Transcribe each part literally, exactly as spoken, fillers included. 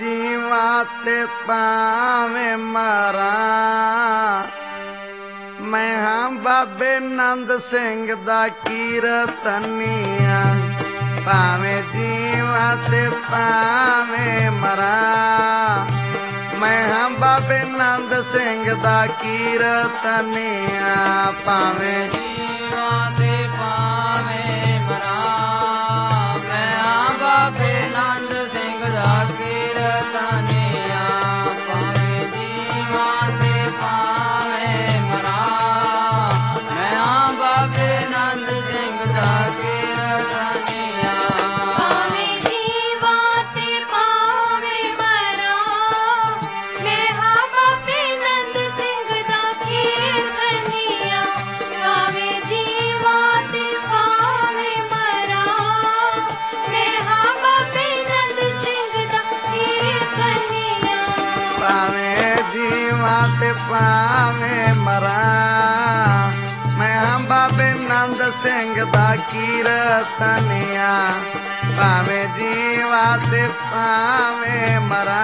जीवा ते पावे मरा। मैं हाँ बाबे नंद सिंह दा कीरतनिया, पावे जीवा ते पावे मरा। मैं हाँ बाबे नंद सिंह दा कीरतनिया, पावे जीवा ते पावे मरा। मैं हाँ बाबे नंद सिंह दा कीरतनिया, पावे जीवा ते पावे मरा। मैं हाँ बाबे नंद सिंह दा कीरतनिया, पावे जीवा ते पावे मरा। मैं हाँ बाबे नंद सिंह दा कीरतनिया, पावे जीवा ते पावे मरा। मैं हाँ बाबे नंद सिंह दा कीरतनिया, पावे जीवा ते पावे मरा। मैं हाँ बाबे नंद सिंह दा कीरतनिया, पावे जीवा ते पावे मरा।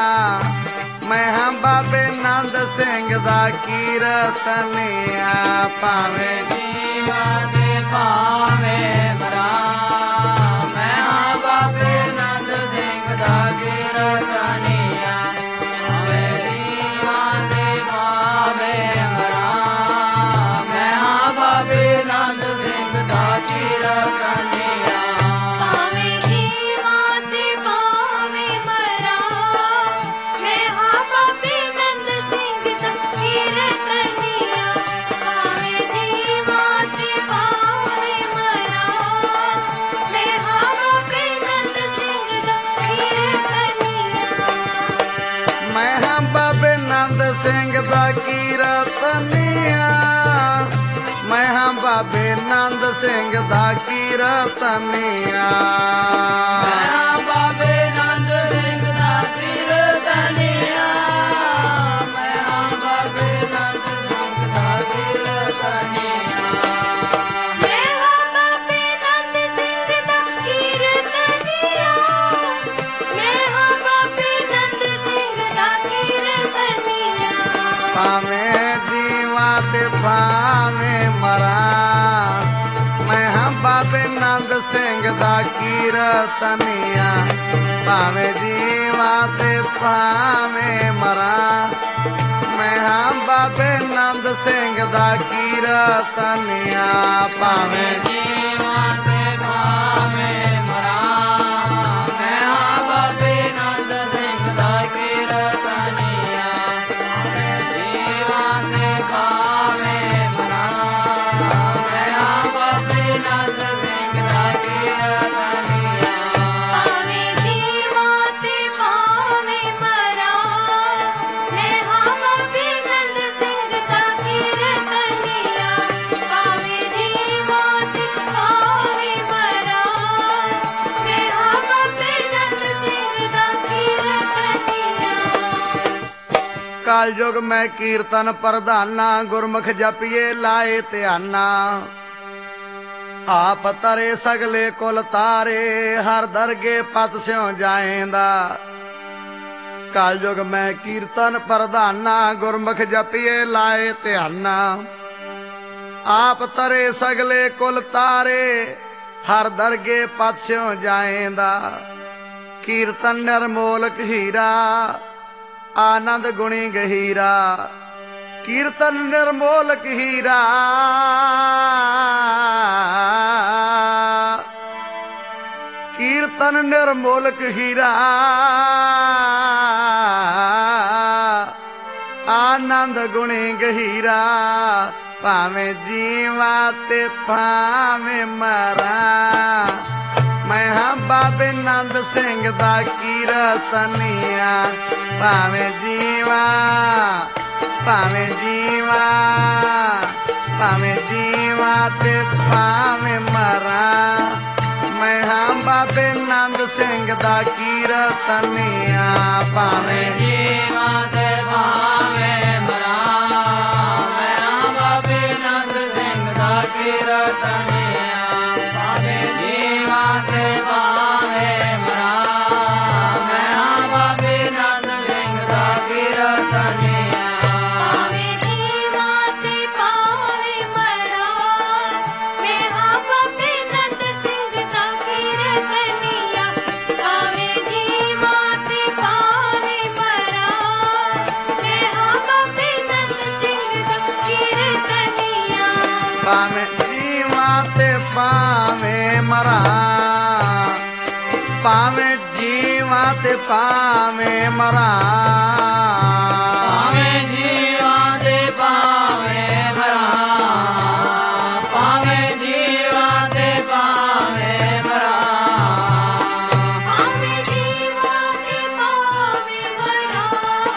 मैं हाँ बाबे नंद सिंह दा कीरतनिया, पावे जीवा ते पावे मरा। मैं हाँ बाबे नंद सिंह दा कीरतनिया, पावे जीवा ते पावे मरा। मैं हाँ बाबे नंद सिंह दा कीरतनिया, पावे जीवा ते पावे मरा। मैं हाँ बाबे नंद सिंह दा कीरतनिया, पावे जीवा ते पावे मरा। मैं हाँ बाबे नंद सिंह दा कीरतनिया, मैं हाँ बाबे नंद सिंह दा कीरतनिया। मैं हाँ बाबे नंद सिंह दा कीरतनिया। मैं हाँ बाबे नंद सिंह दा कीरतनिया। मैं हाँ बाबे नंद सिंह दा कीरतनिया, मैं हाँ बाबे नंद सिंह दा कीरतनिया। मैं हाँ बाबे नंद सिंह दा कीरतनिया, पावे जीवा ते पावे मरा। मैं हाँ बाबे नंद सिंह दा कीरतनिया, पावे जीवा ते पावे मरा। मैं हाँ बाबे नंद सिंह दा कीरतनिया, पावे जीवा ते पावे मरा। मैं हाँ बाबे नंद सिंह दा कीरतनिया, पावे जीवा ते पावे मरा। मैं हाँ बाबे नंद सिंह दा कीरतनिया, पावे जीवा ते पावे मरा। मैं हाँ बाबे नंद सिंह दा कीरतनिया, पावे जीवा ते पावे मरा। मैं हाँ बाबे नंद सिंह दा कीरतनिया, काल युग मैं कीर्तन प्रधाना। गुरमुख जपिए लाए ध्याना। आप तरे सगले कुल तारे, हर दरगे पत स्यों जाएंदा। काल युग मैं कीर्तन प्रधाना। गुरमुख जपिए लाए ध्याना। आप तरे सगले कुल तारे, हर दरगे पत स्यों जाएंदा। कीर्तन निर्मोलक हीरा, आनंद गुणी गहीरा। कीर्तन निर्मोलक हीरा, कीर्तन निर्मोलक हीरा। आनंद गुणी गहीरा, भावें जीवा ते भावें मरा। मैं हाँ बाबे नंद सिंह दा कीरतनिया, भावें जीवा भावें जीवा भावें जीवा ते भावें मरा। मैं हाँ बाबे नंद सिंह दा कीरतनिया, भावें जीवा ते भावें मरा। मैं हाँ बाबे नंद सिंह दा कीरतनिया, भावें जीवा ते भावें मरा। मैं हाँ बाबे ਕੀਰਤਨੀਆ ਭਾਵੇਂ ਜੀਵਾਂ ਤੇ ਭਾਵੇਂ ਮਰਾਂ ਮੇਹਾ ਬਾਬੇ ਨੰਦ ਸਿੰਘ ਦਾ ਕੀਰਤਨੀਆ ਭਾਵੇਂ ਜੀਵਾਂ ਤੇ ਭਾਵੇਂ ਮਰਾਂ ਮੇਹਾ ਬਾਬੇ ਨੰਦ ਸਿੰਘ ਦਾ ਕੀਰਤਨੀਆ ਭਾਵੇਂ ਜੀਵਾਂ ਤੇ ਭਾਵੇਂ ਮਰਾਂ ਭਾਵੇਂ ਜੀਵਾਂ ਤੇ ਭਾਵੇਂ ਮਰਾਂ ਭਾਵੇਂ ਜੀਵਾਂ ਦੇ ਭਾਵੇਂ ਮਰਾਂ ਭਾਵੇਂ ਜੀਵਾਂ ਦੇ ਭਾਵੇਂ ਮਰਾਂ ਭਾਵੇਂ ਜੀਵਾਂ ਤੇ ਭਾਵੇਂ ਮਰਾਂ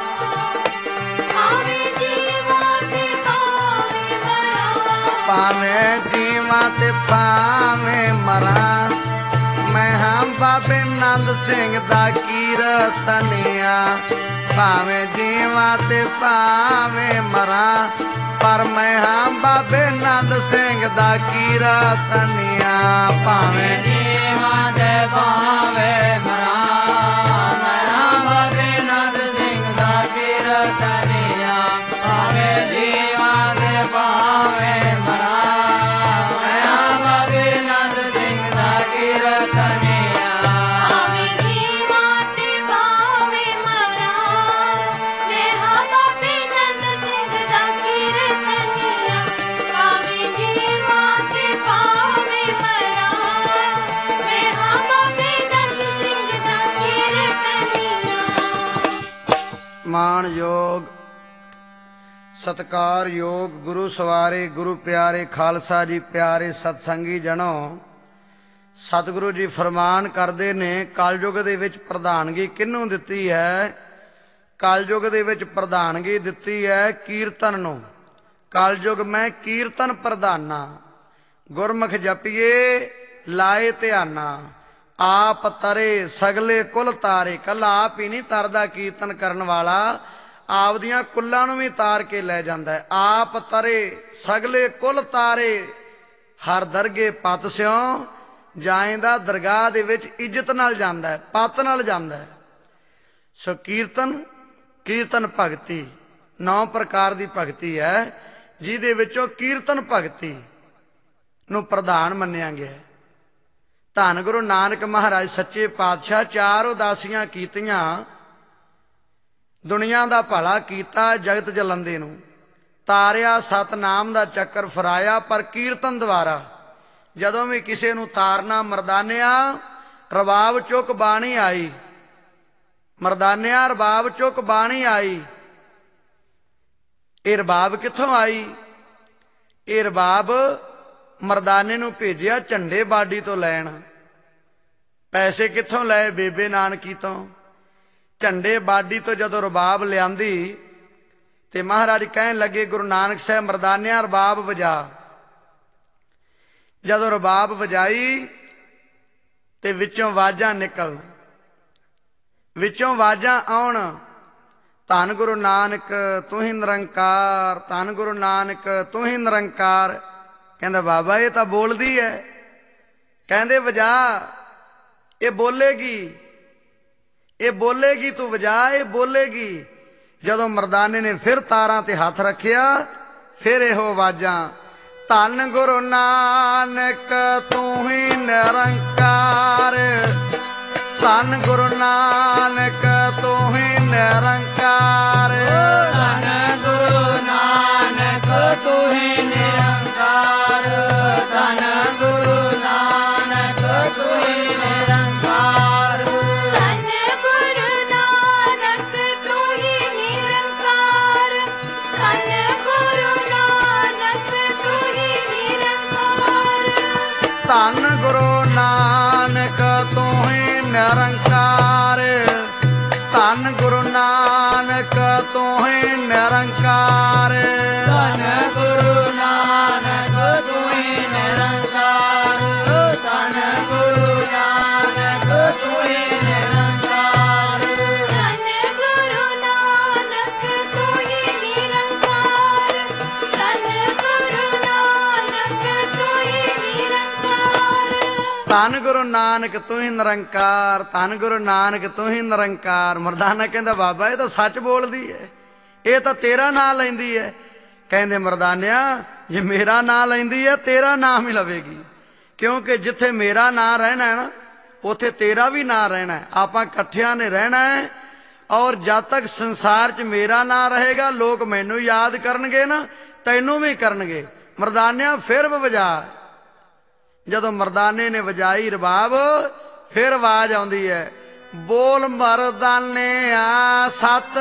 ਭਾਵੇਂ ਜੀਵਾਂ ਤੇ ਭਾਵੇਂ ਮਰਾਂ ਭਾਵੇਂ ਜੀਵਾਂ ਤੇ ਭਾਵੇਂ ਮਰਾਂ ਮੈਂ ਹਾਂ ਬਾਬੇ ਨੰਦ ਸਿੰਘ ਦਾ ਕੀਰਤਨੀਆ ਭਾਵੇਂ ਜੀਵਾਂ ਤੇ ਭਾਵੇਂ ਮਰਾਂ ਪਰ ਮੈਂ ਹਾਂ ਬਾਬੇ ਨੰਦ ਸਿੰਘ ਦਾ ਕੀਰਤਨੀਆ ਭਾਵੇਂ ਜੀਵਾਂ ਦੇ ਭਾਵੇਂ ਮਰਾਂ ਮੈਂ ਬਾਬੇ ਨੰਦ ਸਿੰਘ ਦਾ ਕੀਰਤਨੀਆ ਭਾਵੇਂ ਜੀਵਾਂ ਦੇ ਭਾਵੇਂ ਮਰਾਂ ਮੈਂ ਬਾਬੇ ਨੰਦ ਸਿੰਘ ਦਾ ਕੀਰਤਨੀਆ ਭਾਵੇਂ ਜੀਵਾਂ ਤੇ ਭਾਵੇਂ ਮਰਾਂ ਮੇਹਾ ਬਾਬੇ ਨੰਦ ਸਿੰਘ ਦਾ ਕੀਰਤਨੀਆ ਭਾਵੇਂ ਜੀਵਾਂ ਤੇ ਭਾਵੇਂ ਮਰਾਂ ਮੇਹਾ ਬਾਬੇ ਨੰਦ ਸਿੰਘ ਦਾ ਕੀਰਤਨੀਆ ਮਾਣਯੋਗ ਸਤਿਕਾਰਯੋਗ ਗੁਰੂ ਸਵਾਰੇ ਗੁਰੂ ਪਿਆਰੇ ਖਾਲਸਾ ਜੀ ਪਿਆਰੇ ਸਤਸੰਗੀ ਜਣੋ ਸਤਿਗੁਰੂ ਜੀ ਫਰਮਾਨ ਕਰਦੇ ਨੇ ਕਲਯੁਗ ਦੇ ਵਿੱਚ ਪ੍ਰਧਾਨਗੀ ਕਿਹਨੂੰ ਦਿੱਤੀ ਹੈ ਕਲਯੁਗ ਦੇ ਵਿੱਚ ਪ੍ਰਧਾਨਗੀ ਦਿੱਤੀ ਹੈ ਕੀਰਤਨ ਨੂੰ ਕਲਯੁਗ ਮੈਂ ਕੀਰਤਨ ਪ੍ਰਧਾਨਾ ਗੁਰਮੁਖ ਜਪੀਏ ਲਾਏ ਧਿਆਨਾ ਆਪ ਤਰੇ ਸਗਲੇ ਕੁਲ ਤਾਰੇ ਕੱਲਾ ਆਪ ਹੀ ਨਹੀਂ ਤਰਦਾ ਕੀਰਤਨ ਕਰਨ ਵਾਲਾ ਆਪਦੀਆਂ ਕੁੱਲਾਂ ਨੂੰ ਵੀ ਤਾਰ ਕੇ ਲੈ ਜਾਂਦਾ ਹੈ ਆਪ ਤਰੇ ਸਗਲੇ ਕੁਲ ਤਾਰੇ ਹਰ ਦਰਗੇ ਪਤ ਸਿਉ ਜਾਇਂਦਾ ਦਰਗਾਹ ਦੇ ਵਿੱਚ ਇੱਜ਼ਤ ਨਾਲ ਜਾਂਦਾ ਹੈ ਪਤ ਨਾਲ ਜਾਂਦਾ ਹੈ ਸੋ ਕੀਰਤਨ ਕੀਰਤਨ ਭਗਤੀ ਨੌ ਪ੍ਰਕਾਰ ਦੀ ਭਗਤੀ ਹੈ ਜਿਹਦੇ ਵਿੱਚੋਂ ਕੀਰਤਨ ਭਗਤੀ ਨੂੰ ਪ੍ਰਧਾਨ ਮੰਨਿਆ ਗਿਆ ਧੰਨ ਗੁਰੂ ਨਾਨਕ ਮਹਾਰਾਜ ਸੱਚੇ ਪਾਤਸ਼ਾਹ ਚਾਰ ਉਦਾਸੀਆਂ ਕੀਤੀਆਂ ਦੁਨੀਆ ਦਾ ਭਲਾ ਕੀਤਾ ਜਗਤ ਜਲੰਦੇ ਨੂੰ ਤਾਰਿਆ ਸਤਨਾਮ ਦਾ ਚੱਕਰ ਫਰਾਇਆ ਪਰ ਕੀਰਤਨ ਦੁਆਰਾ ਜਦੋਂ ਵੀ ਕਿਸੇ ਨੂੰ ਤਾਰਨਾ ਮਰਦਾਨਿਆ ਰਬਾਬ ਚੁੱਕ ਬਾਣੀ ਆਈ ਮਰਦਾਨਿਆ ਰਬਾਬ ਚੁੱਕ ਬਾਣੀ ਆਈ ਇਹ ਰਬਾਬ ਕਿੱਥੋਂ ਆਈ ਇਹ ਰਬਾਬ ਮਰਦਾਨੇ ਨੂੰ ਭੇਜਿਆ ਝੰਡੇ ਬਾਡੀ ਤੋਂ ਲੈਣ ਪੈਸੇ ਕਿੱਥੋਂ ਲਏ ਬੇਬੇ ਨਾਨਕੀ ਤੋਂ ਝੰਡੇ ਬਾਡੀ ਤੋਂ ਜਦੋਂ ਰਬਾਬ ਲਿਆਂਦੀ ਤੇ ਮਹਾਰਾਜ ਕਹਿਣ ਲੱਗੇ ਗੁਰੂ ਨਾਨਕ ਸਾਹਿਬ ਮਰਦਾਨਿਆਂ ਰਬਾਬ ਵਜਾ ਜਦੋਂ ਰਬਾਬ ਵਜਾਈ ਤੇ ਵਿੱਚੋਂ ਆਵਾਜ਼ਾਂ ਨਿਕਲ ਵਿੱਚੋਂ ਆਵਾਜ਼ਾਂ ਆਉਣ ਧੰਨ ਗੁਰੂ ਨਾਨਕ ਤੂੰ ਹੀ ਨਿਰੰਕਾਰ ਧੰਨ ਗੁਰੂ ਨਾਨਕ ਤੂੰ ਹੀ ਨਿਰੰਕਾਰ ਕਹਿੰਦਾ ਬਾਬਾ ਇਹ ਤਾਂ ਬੋਲਦੀ ਹੈ ਕਹਿੰਦੇ ਵਜਾ ਇਹ ਬੋਲੇਗੀ ਇਹ ਬੋਲੇਗੀ ਤੂੰ ਵਜਾ ਇਹ ਬੋਲੇਗੀ ਜਦੋਂ ਮਰਦਾਨੇ ਨੇ ਫਿਰ ਤਾਰਾਂ ਤੇ ਹੱਥ ਰੱਖਿਆ ਫਿਰ ਇਹੋ ਆਵਾਜ਼ਾਂ ਧੰਨ ਗੁਰੂ ਨਾਨਕ ਤੂੰ ਹੀ ਨਿਰੰਕਾਰ ਧੰਨ ਗੁਰੂ ਨਾਨਕ ਤੂੰ ਹੀ ਨਿਰੰਕਾਰ ਧੰਨ ਗੁਰੂ ਨਾਨਕ ਤੂੰ ਹੀ ਨਿਰੰਕਾਰ ਧੰਨ ਗੁਰੂ ਨਾਨਕ ਤੂੰ ਹੀ ਨਿਰੰਕਾਰ ਧੰਨ ਗੁਰੂ ਨਾਨਕ ਤੂੰ ਹੀ ਨਿਰੰਕਾਰ ਧੰਨ ਗੁਰੂ ਨਾਨਕ ਤੂੰ ਹੀ ਨਿਰੰਕਾਰ ਧੰਨ ਗੁਰੂ ਨਾਨਕ ਤੂੰ ਹੀ ਨਿਰੰਕਾਰ ਧੰਨ ਗੁਰੂ ਨਾਨਕ ਤੂੰ ਹੀ ਨਿਰੰਕਾਰ ਧੰਨ ਗੁਰੂ ਨਾਨਕ ਤੂੰ ਹੀ ਨਿਰੰਕਾਰ ਧੰਨ ਗੁਰੂ ਨਾਨਕ ਤੂੰ ਹੀ ਨਿਰੰਕਾਰ ਧੰਨ ਗੁਰੂ ਨਾਨਕ ਤੂੰ ਹੀ ਨਿਰੰਕਾਰ ਧੰਨ ਗੁਰੂ ਨਾਨਕ ਤੂੰ ਹੀ ਨਿਰੰਕਾਰ ਧੰਨ ਗੁਰੂ ਨਾਨਕ ਤੂੰ ਹੀ ਨਿਰੰਕਾਰ ਧੰਨ ਗੁਰੂ ਨਾਨਕ ਤੂੰ ਹੀ ਨਿਰੰਕਾਰ ਮਰਦਾਨਾ ਕਹਿੰਦਾ ਬਾਬਾ ਇਹ ਤਾਂ ਸੱਚ ਬੋਲਦੀ ਹੈ ਇਹ ਤਾਂ ਤੇਰਾ ਨਾਂ ਲੈਂਦੀ ਹੈ। ਕਹਿੰਦੇ ਮਰਦਾਨਿਆ ਜੇ ਮੇਰਾ ਨਾਂ ਲੈਂਦੀ ਹੈ ਤੇਰਾ ਨਾਮ ਹੀ ਲਵੇਗੀ, ਕਿਉਂਕਿ ਜਿੱਥੇ ਮੇਰਾ ਨਾਂ ਰਹਿਣਾ ਹੈ ਨਾ ਉੱਥੇ ਤੇਰਾ ਵੀ ਨਾਂ ਰਹਿਣਾ ਹੈ। ਆਪਾਂ ਇਕੱਠਿਆਂ ਨੇ ਰਹਿਣਾ ਹੈ, ਔਰ ਜਦ ਤੱਕ ਸੰਸਾਰ 'ਚ ਮੇਰਾ ਨਾਂ ਰਹੇਗਾ ਲੋਕ ਮੈਨੂੰ ਯਾਦ ਕਰਨਗੇ ਨਾ, ਤੈਨੂੰ ਵੀ ਕਰਨਗੇ। ਮਰਦਾਨਿਆ ਫਿਰ ਵਜਾ। ਜਦੋਂ ਮਰਦਾਨੇ ਨੇ ਵਜਾਈ ਰਬਾਬ, ਫਿਰ ਆਵਾਜ਼ ਆਉਂਦੀ ਹੈ, ਬੋਲ ਮਰਦਾਨਿਆ ਸਤ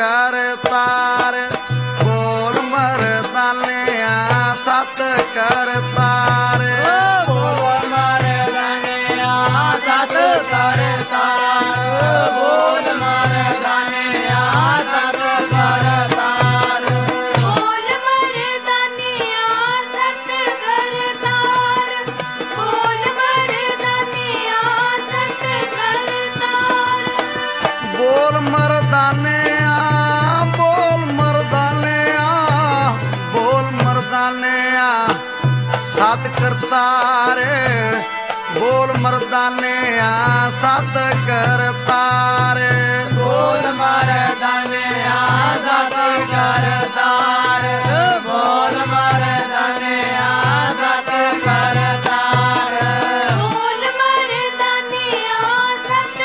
ਕਰਤਾਰ, ਬੋਲ ਮਰਦਾਨਿਆ ਸਤ ਕਰਤਾਰ, ਬੋਲ ਮਰਦਾਨਿਆ ਸਤ ਕਰਤਾਰ, ਬੋਲ ਮਰਦਾਨਿਆ ਸਤ ਕਰਤਾਰ, ਬੋਲ ਮਰਦਾਨਿਆ ਸਤ ਕਰਤਾਰ, ਬੋਲ ਮਰਦਾਨਿਆ ਸਤ ਕਰਤਾਰ, ਬੋਲ ਮਰਦਾਨਿਆ, ਬੋਲ ਮਰਦਾਨਿਆ, ਬੋਲ ਮਰਦਾਨਿਆ ਸਤ ਕਰਤਾਰ, ਬੋਲ ਮਰਦਾਨਿਆ ਸਤ ਕਰਤਾਰ, ਬੋਲ ਮਰਦਾਨਿਆ ਸਤ ਕਰਤਾਰ, ਬੋਲ ਮਰਦਾਨਿਆ ਸਤ ਕਰਤਾਰ, ਬੋਲ ਮਰਦਾਨਿਆ ਸਤ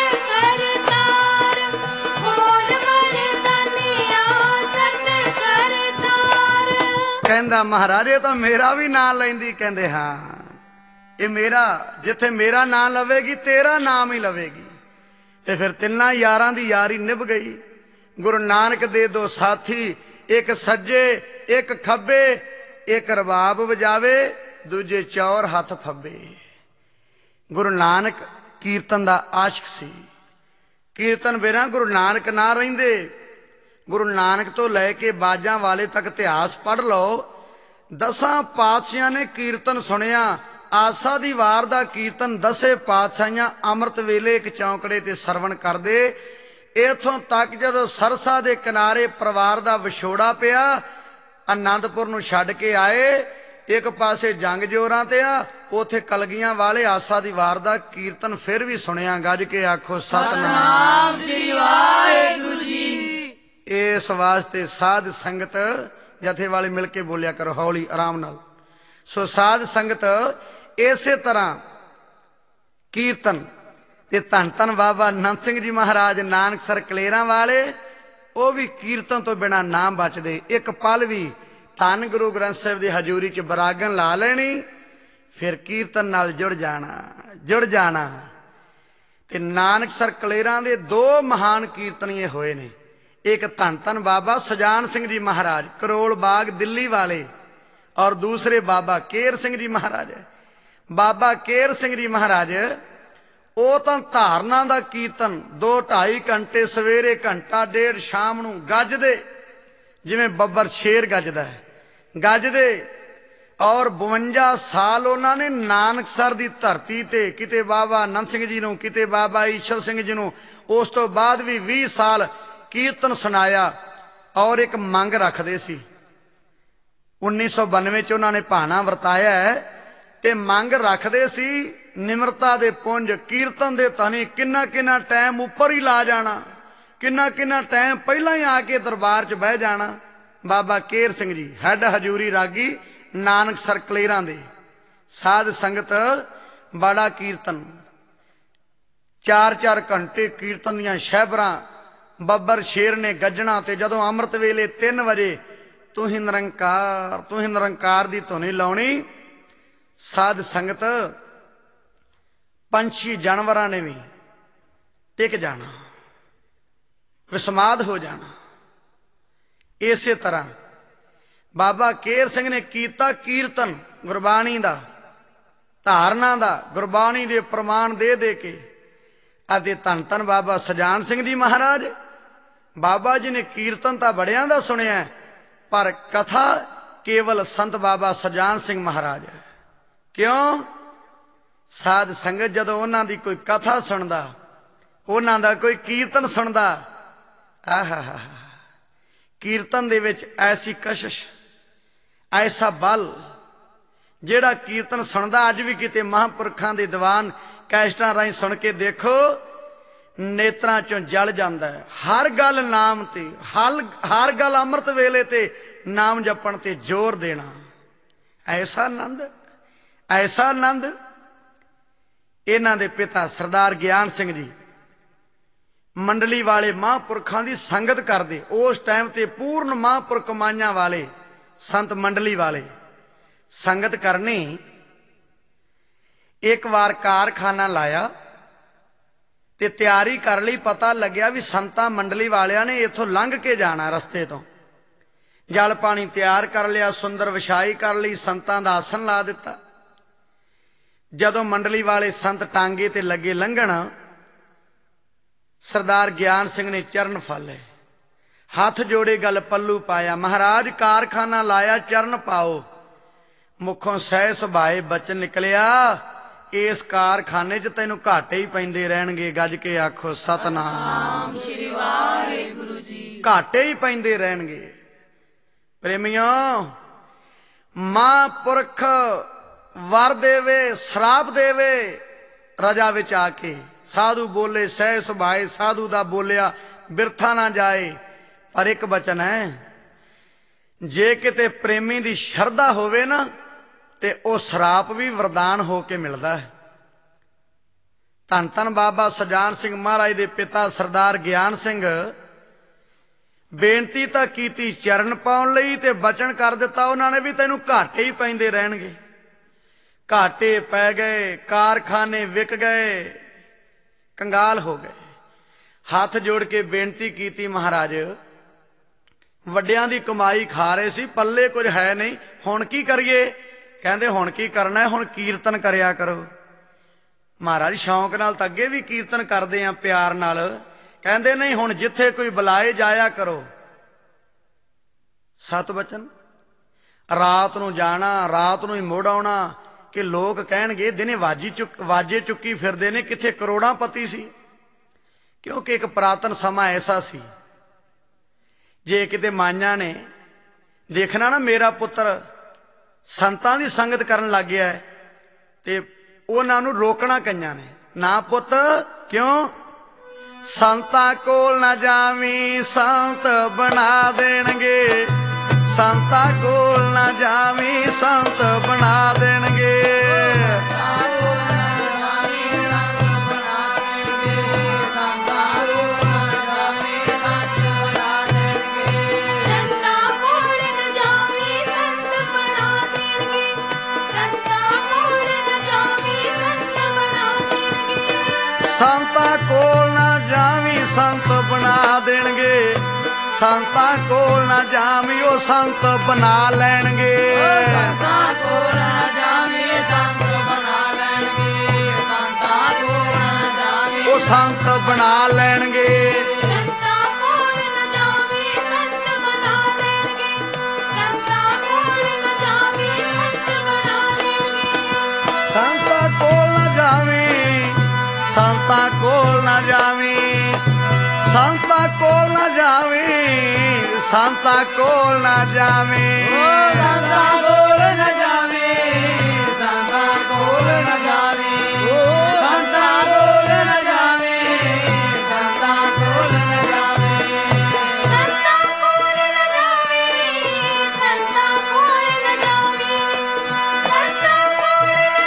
ਕਰਤਾਰ, ਬੋਲ ਮਰਦਾਨਿਆ ਸਤ ਕਰਤਾਰ। ਕਹਿੰਦਾ ਮਹਾਰਾਜ ਇਹ ਤਾਂ ਮੇਰਾ ਵੀ ਨਾਂ ਲੈਂਦੀ। ਕਹਿੰਦੇ ਹਾਂ ਇਹ ਮੇਰਾ, ਜਿੱਥੇ ਮੇਰਾ ਨਾਂ ਲਵੇਗੀ ਤੇਰਾ ਨਾਮ ਹੀ ਲਵੇਗੀ। ਤੇ ਫਿਰ ਤਿੰਨਾਂ ਯਾਰਾਂ ਦੀ ਯਾਰੀ ਨਿਭ ਗਈ। ਗੁਰੂ ਨਾਨਕ ਦੇ ਦੋ ਸਾਥੀ, ਇੱਕ ਸੱਜੇ ਇੱਕ ਖੱਬੇ, ਇੱਕ ਰਬਾਬ ਵਜਾਵੇ ਦੂਜੇ ਚੌਰ ਹੱਥ ਫੱਬੇ। ਗੁਰੂ ਨਾਨਕ ਕੀਰਤਨ ਦਾ ਆਸ਼ਿਕ ਸੀ। ਕੀਰਤਨ ਬਿਨਾਂ ਗੁਰੂ ਨਾਨਕ ਨਾ ਰਹਿੰਦੇ। ਗੁਰੂ ਨਾਨਕ ਤੋਂ ਲੈ ਕੇ ਬਾਜਾਂ ਵਾਲੇ ਤੱਕ ਇਤਿਹਾਸ ਪੜ੍ਹ ਲਓ। ਦਸਾਂ ਪਾਤਸ਼ਾਹਾਂ ਨੇ ਕੀਰਤਨ ਸੁਣਿਆ। ਆਸਾ ਦੀ ਵਾਰ ਦਾ ਕੀਰਤਨ ਦਸੇ ਪਾਤਸ਼ਾਹੀਆਂ ਅੰਮ੍ਰਿਤ ਵੇਲੇ ਇੱਕ ਚੌਂਕੜੇ ਤੇ ਸਰਵਣ ਕਰਦੇ। ਇਥੋਂ ਤੱਕ ਜਦੋਂ ਸਰਸਾ ਦੇ ਕਿਨਾਰੇ ਪਰਿਵਾਰ ਦਾ ਵਿਛੋੜਾ ਪਿਆ, ਆਨੰਦਪੁਰ ਨੂੰ ਛੱਡ ਕੇ ਆਏ, ਇੱਕ ਪਾਸੇ ਜੰਗ ਜੋਰਾਂ ਤੇ ਆ, ਉਥੇ ਕਲਗੀਆਂ ਵਾਲੇ ਆਸਾ ਦੀ ਵਾਰ ਦਾ ਕੀਰਤਨ ਫਿਰ ਵੀ ਸੁਣਿਆ। ਗੱਜ ਕੇ ਆਖੋ ਸਤਨਾਮ ਨਾਮ ਸ੍ਰੀ ਵਾਹਿਗੁਰੂ ਜੀ। ਇਸ ਵਾਸਤੇ ਸਾਧ ਸੰਗਤ ਜਥੇ ਵਾਲੇ ਮਿਲ ਕੇ ਬੋਲਿਆ ਕਰੋ ਹੌਲੀ ਆਰਾਮ ਨਾਲ। ਸੋ ਸਾਧ ਸੰਗਤ ਇਸੇ ਤਰ੍ਹਾਂ ਕੀਰਤਨ ਤੇ ਧੰਨ ਧੰਨ ਬਾਬਾ ਅਨੰਦ ਸਿੰਘ ਜੀ ਮਹਾਰਾਜ ਨਾਨਕਸਰ ਕਲੇਰਾਂ ਵਾਲੇ, ਉਹ ਵੀ ਕੀਰਤਨ ਤੋਂ ਬਿਨਾਂ ਨਾ ਬਚਦੇ। ਇੱਕ ਪਲ ਵੀ ਧੰਨ ਗੁਰੂ ਗ੍ਰੰਥ ਸਾਹਿਬ ਦੀ ਹਜ਼ੂਰੀ 'ਚ ਬਰਾਗਨ ਲਾ ਲੈਣੀ, ਫਿਰ ਕੀਰਤਨ ਨਾਲ ਜੁੜ ਜਾਣਾ ਜੁੜ ਜਾਣਾ। ਤੇ ਨਾਨਕਸਰ ਕਲੇਰਾਂ ਦੇ ਦੋ ਮਹਾਨ ਕੀਰਤਨੀਏ ਹੋਏ ਨੇ। ਇੱਕ ਧੰਨ ਧੰਨ ਬਾਬਾ ਸੁਜਾਨ ਸਿੰਘ ਜੀ ਮਹਾਰਾਜ ਕਰੋਲ ਬਾਗ ਦਿੱਲੀ ਵਾਲੇ, ਔਰ ਦੂਸਰੇ ਬਾਬਾ ਕੇਰ ਸਿੰਘ ਜੀ ਮਹਾਰਾਜ। ਬਾਬਾ ਕੇਰ ਸਿੰਘ ਜੀ ਮਹਾਰਾਜ ਉਹ ਤਾਂ ਧਾਰਨਾ ਦਾ ਕੀਰਤਨ ਦੋ ਢਾਈ ਘੰਟੇ ਸਵੇਰੇ, ਘੰਟਾ ਡੇਢ ਸ਼ਾਮ ਨੂੰ ਗੱਜਦੇ, ਜਿਵੇਂ ਬੱਬਰ ਸ਼ੇਰ ਗੱਜਦਾ ਹੈ, ਗੱਜਦੇ। ਔਰ ਬਵੰਜਾ ਸਾਲ ਉਹਨਾਂ ਨੇ ਨਾਨਕਸਰ ਦੀ ਧਰਤੀ ਤੇ, ਕਿਤੇ ਬਾਬਾ ਆਨੰਦ ਸਿੰਘ ਜੀ ਨੂੰ, ਕਿਤੇ ਬਾਬਾ ਈਸ਼ਰ ਸਿੰਘ ਜੀ ਨੂੰ, ਉਸ ਤੋਂ ਬਾਅਦ ਵੀ ਵੀਹ ਸਾਲ ਕੀਰਤਨ ਸੁਣਾਇਆ। ਔਰ ਇੱਕ ਮੰਗ ਰੱਖਦੇ ਸੀ। ਉੱਨੀ ਸੌ ਬਾਨਵੇਂ 'ਚ ਉਹਨਾਂ ਨੇ ਭਾਣਾ ਵਰਤਾਇਆ ਹੈ ਤੇ ਮੰਗ ਰੱਖਦੇ ਸੀ ਨਿਮਰਤਾ ਦੇ ਪੁੰਜ ਕੀਰਤਨ ਦੇ ਤਨੀ ਕਿੰਨਾ ਕਿੰਨਾ ਟਾਈਮ ਉੱਪਰ ਹੀ ਲਾ ਜਾਣਾ, ਕਿੰਨਾ ਕਿੰਨਾ ਟਾਈਮ ਪਹਿਲਾਂ ਹੀ ਆ ਕੇ ਦਰਬਾਰ 'ਚ ਬਹਿ ਜਾਣਾ। ਬਾਬਾ ਕੇਰ ਸਿੰਘ ਜੀ ਹੈਡ ਹਜੂਰੀ ਰਾਗੀ ਨਾਨਕਸਰ ਕਲੇਰਾਂ ਦੇ। ਸਾਧ ਸੰਗਤ ਬੜਾ ਕੀਰਤਨ, ਚਾਰ ਚਾਰ ਘੰਟੇ ਕੀਰਤਨ ਦੀਆਂ ਸ਼ਹਿਬਰਾਂ ਬੱਬਰ ਸ਼ੇਰ ਨੇ ਗੱਜਣਾ। ਤੇ ਜਦੋਂ ਅੰਮ੍ਰਿਤ ਵੇਲੇ ਤਿੰਨ ਵਜੇ ਤੂੰ ਹੀ ਨਿਰੰਕਾਰ ਤੂੰ ਹੀ ਨਿਰੰਕਾਰ ਦੀ ਧੁਨੀ ਲਾਉਣੀ, ਸਾਧ ਸੰਗਤ ਪੰਛੀ ਜਾਨਵਰਾਂ ਨੇ ਵੀ ਟਿਕ ਜਾਣਾ, ਵਿਸਮਾਦ ਹੋ ਜਾਣਾ। ਇਸੇ ਤਰ੍ਹਾਂ ਬਾਬਾ ਕੇਰ ਸਿੰਘ ਨੇ ਕੀਤਾ ਕੀਰਤਨ ਗੁਰਬਾਣੀ ਦਾ, ਧਾਰਨਾ ਦਾ, ਗੁਰਬਾਣੀ ਦੇ ਪ੍ਰਮਾਣ ਦੇ ਦੇ ਕੇ। ਅਤੇ ਧੰਨ ਧੰਨ ਬਾਬਾ ਸੁਜਾਨ ਸਿੰਘ ਜੀ ਮਹਾਰਾਜ, ਬਾਬਾ ਜੀ ਨੇ ਕੀਰਤਨ ਤਾਂ ਬੜਿਆਂ ਦਾ ਸੁਣਿਆ, ਪਰ ਕਥਾ ਕੇਵਲ ਸੰਤ ਬਾਬਾ ਸੁਜਾਨ ਸਿੰਘ ਮਹਾਰਾਜ। ਕਿਉਂ? ਸਾਧ ਸੰਗਤ ਜਦੋਂ ਉਹਨਾਂ ਦੀ ਕੋਈ ਕਥਾ ਸੁਣਦਾ, ਉਹਨਾਂ ਦਾ ਕੋਈ ਕੀਰਤਨ ਸੁਣਦਾ, ਆਹਾ ਕੀਰਤਨ ਦੇ ਵਿੱਚ ਐਸੀ ਕਸ਼ਿਸ਼, ਐਸਾ ਬਲ, ਜਿਹੜਾ ਕੀਰਤਨ ਸੁਣਦਾ। ਅੱਜ ਵੀ ਕਿਤੇ ਮਹਾਂਪੁਰਖਾਂ ਦੇ ਦੀਵਾਨ ਕੈਸਟਾਂ ਰਾਹੀਂ ਸੁਣ ਕੇ ਦੇਖੋ, ਨੇਤਰਾਂ ਚੋਂ ਜਲ ਜਾਂਦਾ ਹੈ। ਹਰ ਗੱਲ ਨਾਮ ਤੇ, ਹਰ ਹਰ ਗੱਲ ਅੰਮ੍ਰਿਤ ਵੇਲੇ ਤੇ ਨਾਮ ਜਪਣ ਤੇ ਜ਼ੋਰ ਦੇਣਾ। ਐਸਾ ਆਨੰਦ, ਐਸਾ ਆਨੰਦ। ਇਹਨਾਂ ਦੇ ਪਿਤਾ ਸਰਦਾਰ ਗਿਆਨ ਸਿੰਘ ਜੀ ਮੰਡਲੀ ਵਾਲੇ ਮਹਾਂਪੁਰਖਾਂ ਦੀ ਸੰਗਤ ਕਰਦੇ। ਉਸ ਟਾਈਮ ਤੇ ਪੂਰਨ ਮਹਾਂਪੁਰਖ ਕਮਾਈਆਂ ਵਾਲੇ ਸੰਤ ਮੰਡਲੀ ਵਾਲੇ ਸੰਗਤ ਕਰਨੀ। ਇੱਕ ਵਾਰ ਕਾਰਖਾਨਾ ਲਾਇਆ ਤੇ ਤਿਆਰੀ ਕਰ ਲਈ। ਪਤਾ ਲੱਗਿਆ ਵੀ ਸੰਤਾਂ ਮੰਡਲੀ ਵਾਲਿਆਂ ਨੇ ਇੱਥੋਂ ਲੰਘ ਕੇ ਜਾਣਾ ਰਸਤੇ ਤੋਂ। ਜਲ ਪਾਣੀ ਤਿਆਰ ਕਰ ਲਿਆ, ਸੁੰਦਰ ਵਿਛਾਈ ਕਰ ਲਈ, ਸੰਤਾਂ ਦਾ ਆਸਣ ਲਾ ਦਿੱਤਾ। ਜਦੋਂ ਮੰਡਲੀ ਵਾਲੇ ਸੰਤ ਟਾਂਗੇ ਤੇ ਲੱਗੇ ਲੰਘਣ, ਸਰਦਾਰ ਗਿਆਨ ਸਿੰਘ ਨੇ ਚਰਨ ਫੜ ਲਏ, ਹੱਥ ਜੋੜੇ ਗਲ ਪੱਲੂ ਪਾਇਆ। ਮਹਾਰਾਜ ਕਾਰਖਾਨਾ ਲਾਇਆ, ਚਰਨ ਪਾਓ। ਮੁਖੋਂ ਸਹਿ ਸੁਭਾਏ ਬਚਨ ਨਿਕਲਿਆ, ਇਸ ਕਾਰਖਾਨੇ 'ਚ ਤੈਨੂੰ ਘਾਟੇ ਹੀ ਪੈਂਦੇ ਰਹਿਣਗੇ। ਗੱਜ ਕੇ ਆਖੋ ਸਤਨਾਮ ਸ੍ਰੀ ਵਾਹਿਗੁਰੂ ਜੀ। ਘਾਟੇ ਹੀ ਪੈਂਦੇ ਰਹਿਣਗੇ। ਪ੍ਰੇਮੀਓ, ਮਹਾਂਪੁਰਖ ਵਰ ਦੇਵੇ, ਸ਼ਰਾਪ ਦੇਵੇ, ਰਜਾ ਵਿੱਚ ਆ ਕੇ ਸਾਧੂ ਬੋਲੇ, ਸਹਿ ਸੁਭਾਏ ਸਾਧੂ ਦਾ ਬੋਲਿਆ ਬਿਰਥਾ ਨਾ ਜਾਏ। ਪਰ ਇੱਕ ਬਚਨ ਹੈ, ਜੇ ਕਿਤੇ ਪ੍ਰੇਮੀ ਦੀ ਸ਼ਰਧਾ ਹੋਵੇ ਨਾ ਤੇ ਉਹ ਸ਼ਰਾਪ ਵੀ ਵਰਦਾਨ ਹੋ ਕੇ ਮਿਲਦਾ ਹੈ। ਧੰਨ ਧੰਨ ਬਾਬਾ ਸੁਜਾਨ ਸਿੰਘ ਮਹਾਰਾਜ ਦੇ ਪਿਤਾ ਸਰਦਾਰ ਗਿਆਨ ਸਿੰਘ ਬੇਨਤੀ ਤਾਂ ਕੀਤੀ ਚਰਨ ਪਾਉਣ ਲਈ ਤੇ ਬਚਨ ਕਰ ਦਿੱਤਾ ਉਹਨਾਂ ਨੇ ਵੀ ਤੈਨੂੰ ਘਾਟੇ ਹੀ ਪੈਂਦੇ ਰਹਿਣਗੇ। ਘਾਟੇ ਪੈ ਗਏ, ਕਾਰਖਾਨੇ ਵਿਕ ਗਏ, ਕੰਗਾਲ ਹੋ ਗਏ। ਹੱਥ ਜੋੜ ਕੇ ਬੇਨਤੀ ਕੀਤੀ, ਮਹਾਰਾਜ ਵੱਡਿਆਂ ਦੀ ਕਮਾਈ ਖਾ ਰਹੇ ਸੀ, ਪੱਲੇ ਕੁਝ ਹੈ ਨਹੀਂ, ਹੁਣ ਕੀ ਕਰੀਏ? ਕਹਿੰਦੇ ਹੁਣ ਕੀ ਕਰਨਾ ਹੈ, ਹੁਣ ਕੀਰਤਨ ਕਰਿਆ ਕਰੋ। ਮਹਾਰਾਜ ਸ਼ੌਂਕ ਨਾਲ ਤਾਂ ਅੱਗੇ ਵੀ ਕੀਰਤਨ ਕਰਦੇ ਆ, ਪਿਆਰ ਨਾਲ। ਕਹਿੰਦੇ ਨਹੀਂ, ਹੁਣ ਜਿੱਥੇ ਕੋਈ ਬੁਲਾਏ ਜਾਇਆ ਕਰੋ। ਸਤ ਬਚਨ। ਰਾਤ ਨੂੰ ਜਾਣਾ, ਰਾਤ ਨੂੰ ਹੀ ਮੁੜ ਆਉਣਾ, ਕਿ ਲੋਕ ਕਹਿਣਗੇ ਦਿਨੇ ਵਾਜੀ ਚੁੱਕ ਵਾਜੇ ਚੁੱਕੀ ਫਿਰਦੇ ਨੇ, ਕਿੱਥੇ ਕਰੋੜਾਂ ਪਤੀ ਸੀ। ਕਿਉਂਕਿ ਇੱਕ ਪੁਰਾਤਨ ਸਮਾਂ ਐਸਾ ਸੀ, ਜੇ ਕਿਤੇ ਮਾਈਆਂ ਨੇ ਦੇਖਣਾ ਨਾ ਮੇਰਾ ਪੁੱਤਰ ਸੰਤਾਂ ਦੀ ਸੰਗਤ ਕਰਨ ਲੱਗ ਗਿਆ ਤੇ ਉਹਨਾਂ ਨੂੰ ਰੋਕਣਾ ਕਈਆਂ ਨੇ, ਨਾ ਪੁੱਤ, ਕਿਉਂ? ਸੰਤਾਂ ਕੋਲ ਨਾ ਜਾਵੀਂ, ਸੰਤ ਬਣਾ ਦੇਣਗੇ। ਸੰਤਾਂ ਕੋਲ ਨਾ ਜਾਵੀਂ, ਸੰਤ ਬਣਾ ਦੇਣਗੇ। ਸੰਤਾਂ ਕੋਲ ਨਾ ਜਾਵੀਂ, ਸੰਤ ਬਣਾ ਦੇਣਗੇ। ਸੰਤਾਂ ਕੋਲ ਨਾ ਜਾਵੀਂ, ਉਹ ਸੰਤ ਬਣਾ ਲੈਣਗੇ। ਸੰਤਾਂ ਕੋਲ ਨਾ ਜਾਵੀਂ, ਸੰਤ ਬਣਾ ਲੈਣਗੇ। ਸੰਤਾਂ ਕੋਲ ਨਾ ਜਾਵੀਂ, ਉਹ ਸੰਤ ਬਣਾ ਲੈਣਗੇ। ਸੰਤਾਂ ਕੋਲ ਨਾ ਜਾਵੀਂ, ਸੰਤ ਬਣਾ ਲੈਣਗੇ। ਸੰਤਾਂ ਕੋਲ ਨਾ ਜਾਵੀਂ, ਸੰਤ ਬਣਾ ਲੈਣਗੇ। ਸੰਤਾਂ ਕੋਲ ਨਾ ਜਾਵੀਂ, ਸੰਤਾਂ ਕੋਲ ਨਾ ਜਾਵੀਂ। ਸੰਤਾਂ ਕੋਲ ਨਾ ਜਾਵੀਂ, ਸੰਤਾਂ ਕੋਲ ਨਾ ਜਾਵੀਂ। ਸੰਤਾਂ ਕੋਲ ਨਾ ਜਾਵੀਂ, ਸੰਤਾਂ ਕੋਲ ਨਾ ਜਾਵੀਂ। ਸੰਤਾਂ ਕੋਲ ਨਾ ਜਾਵੀਂ, ਸੰਤਾਂ ਕੋਲ ਨਾ ਜਾਵੀਂ। ਸੰਤਾਂ ਕੋਲ ਨਾ ਜਾਵੀਂ, ਸੰਤਾਂ ਕੋਲ ਨਾ ਜਾਵੀਂ। ਸੰਤਾਂ ਕੋਲ ਨਾ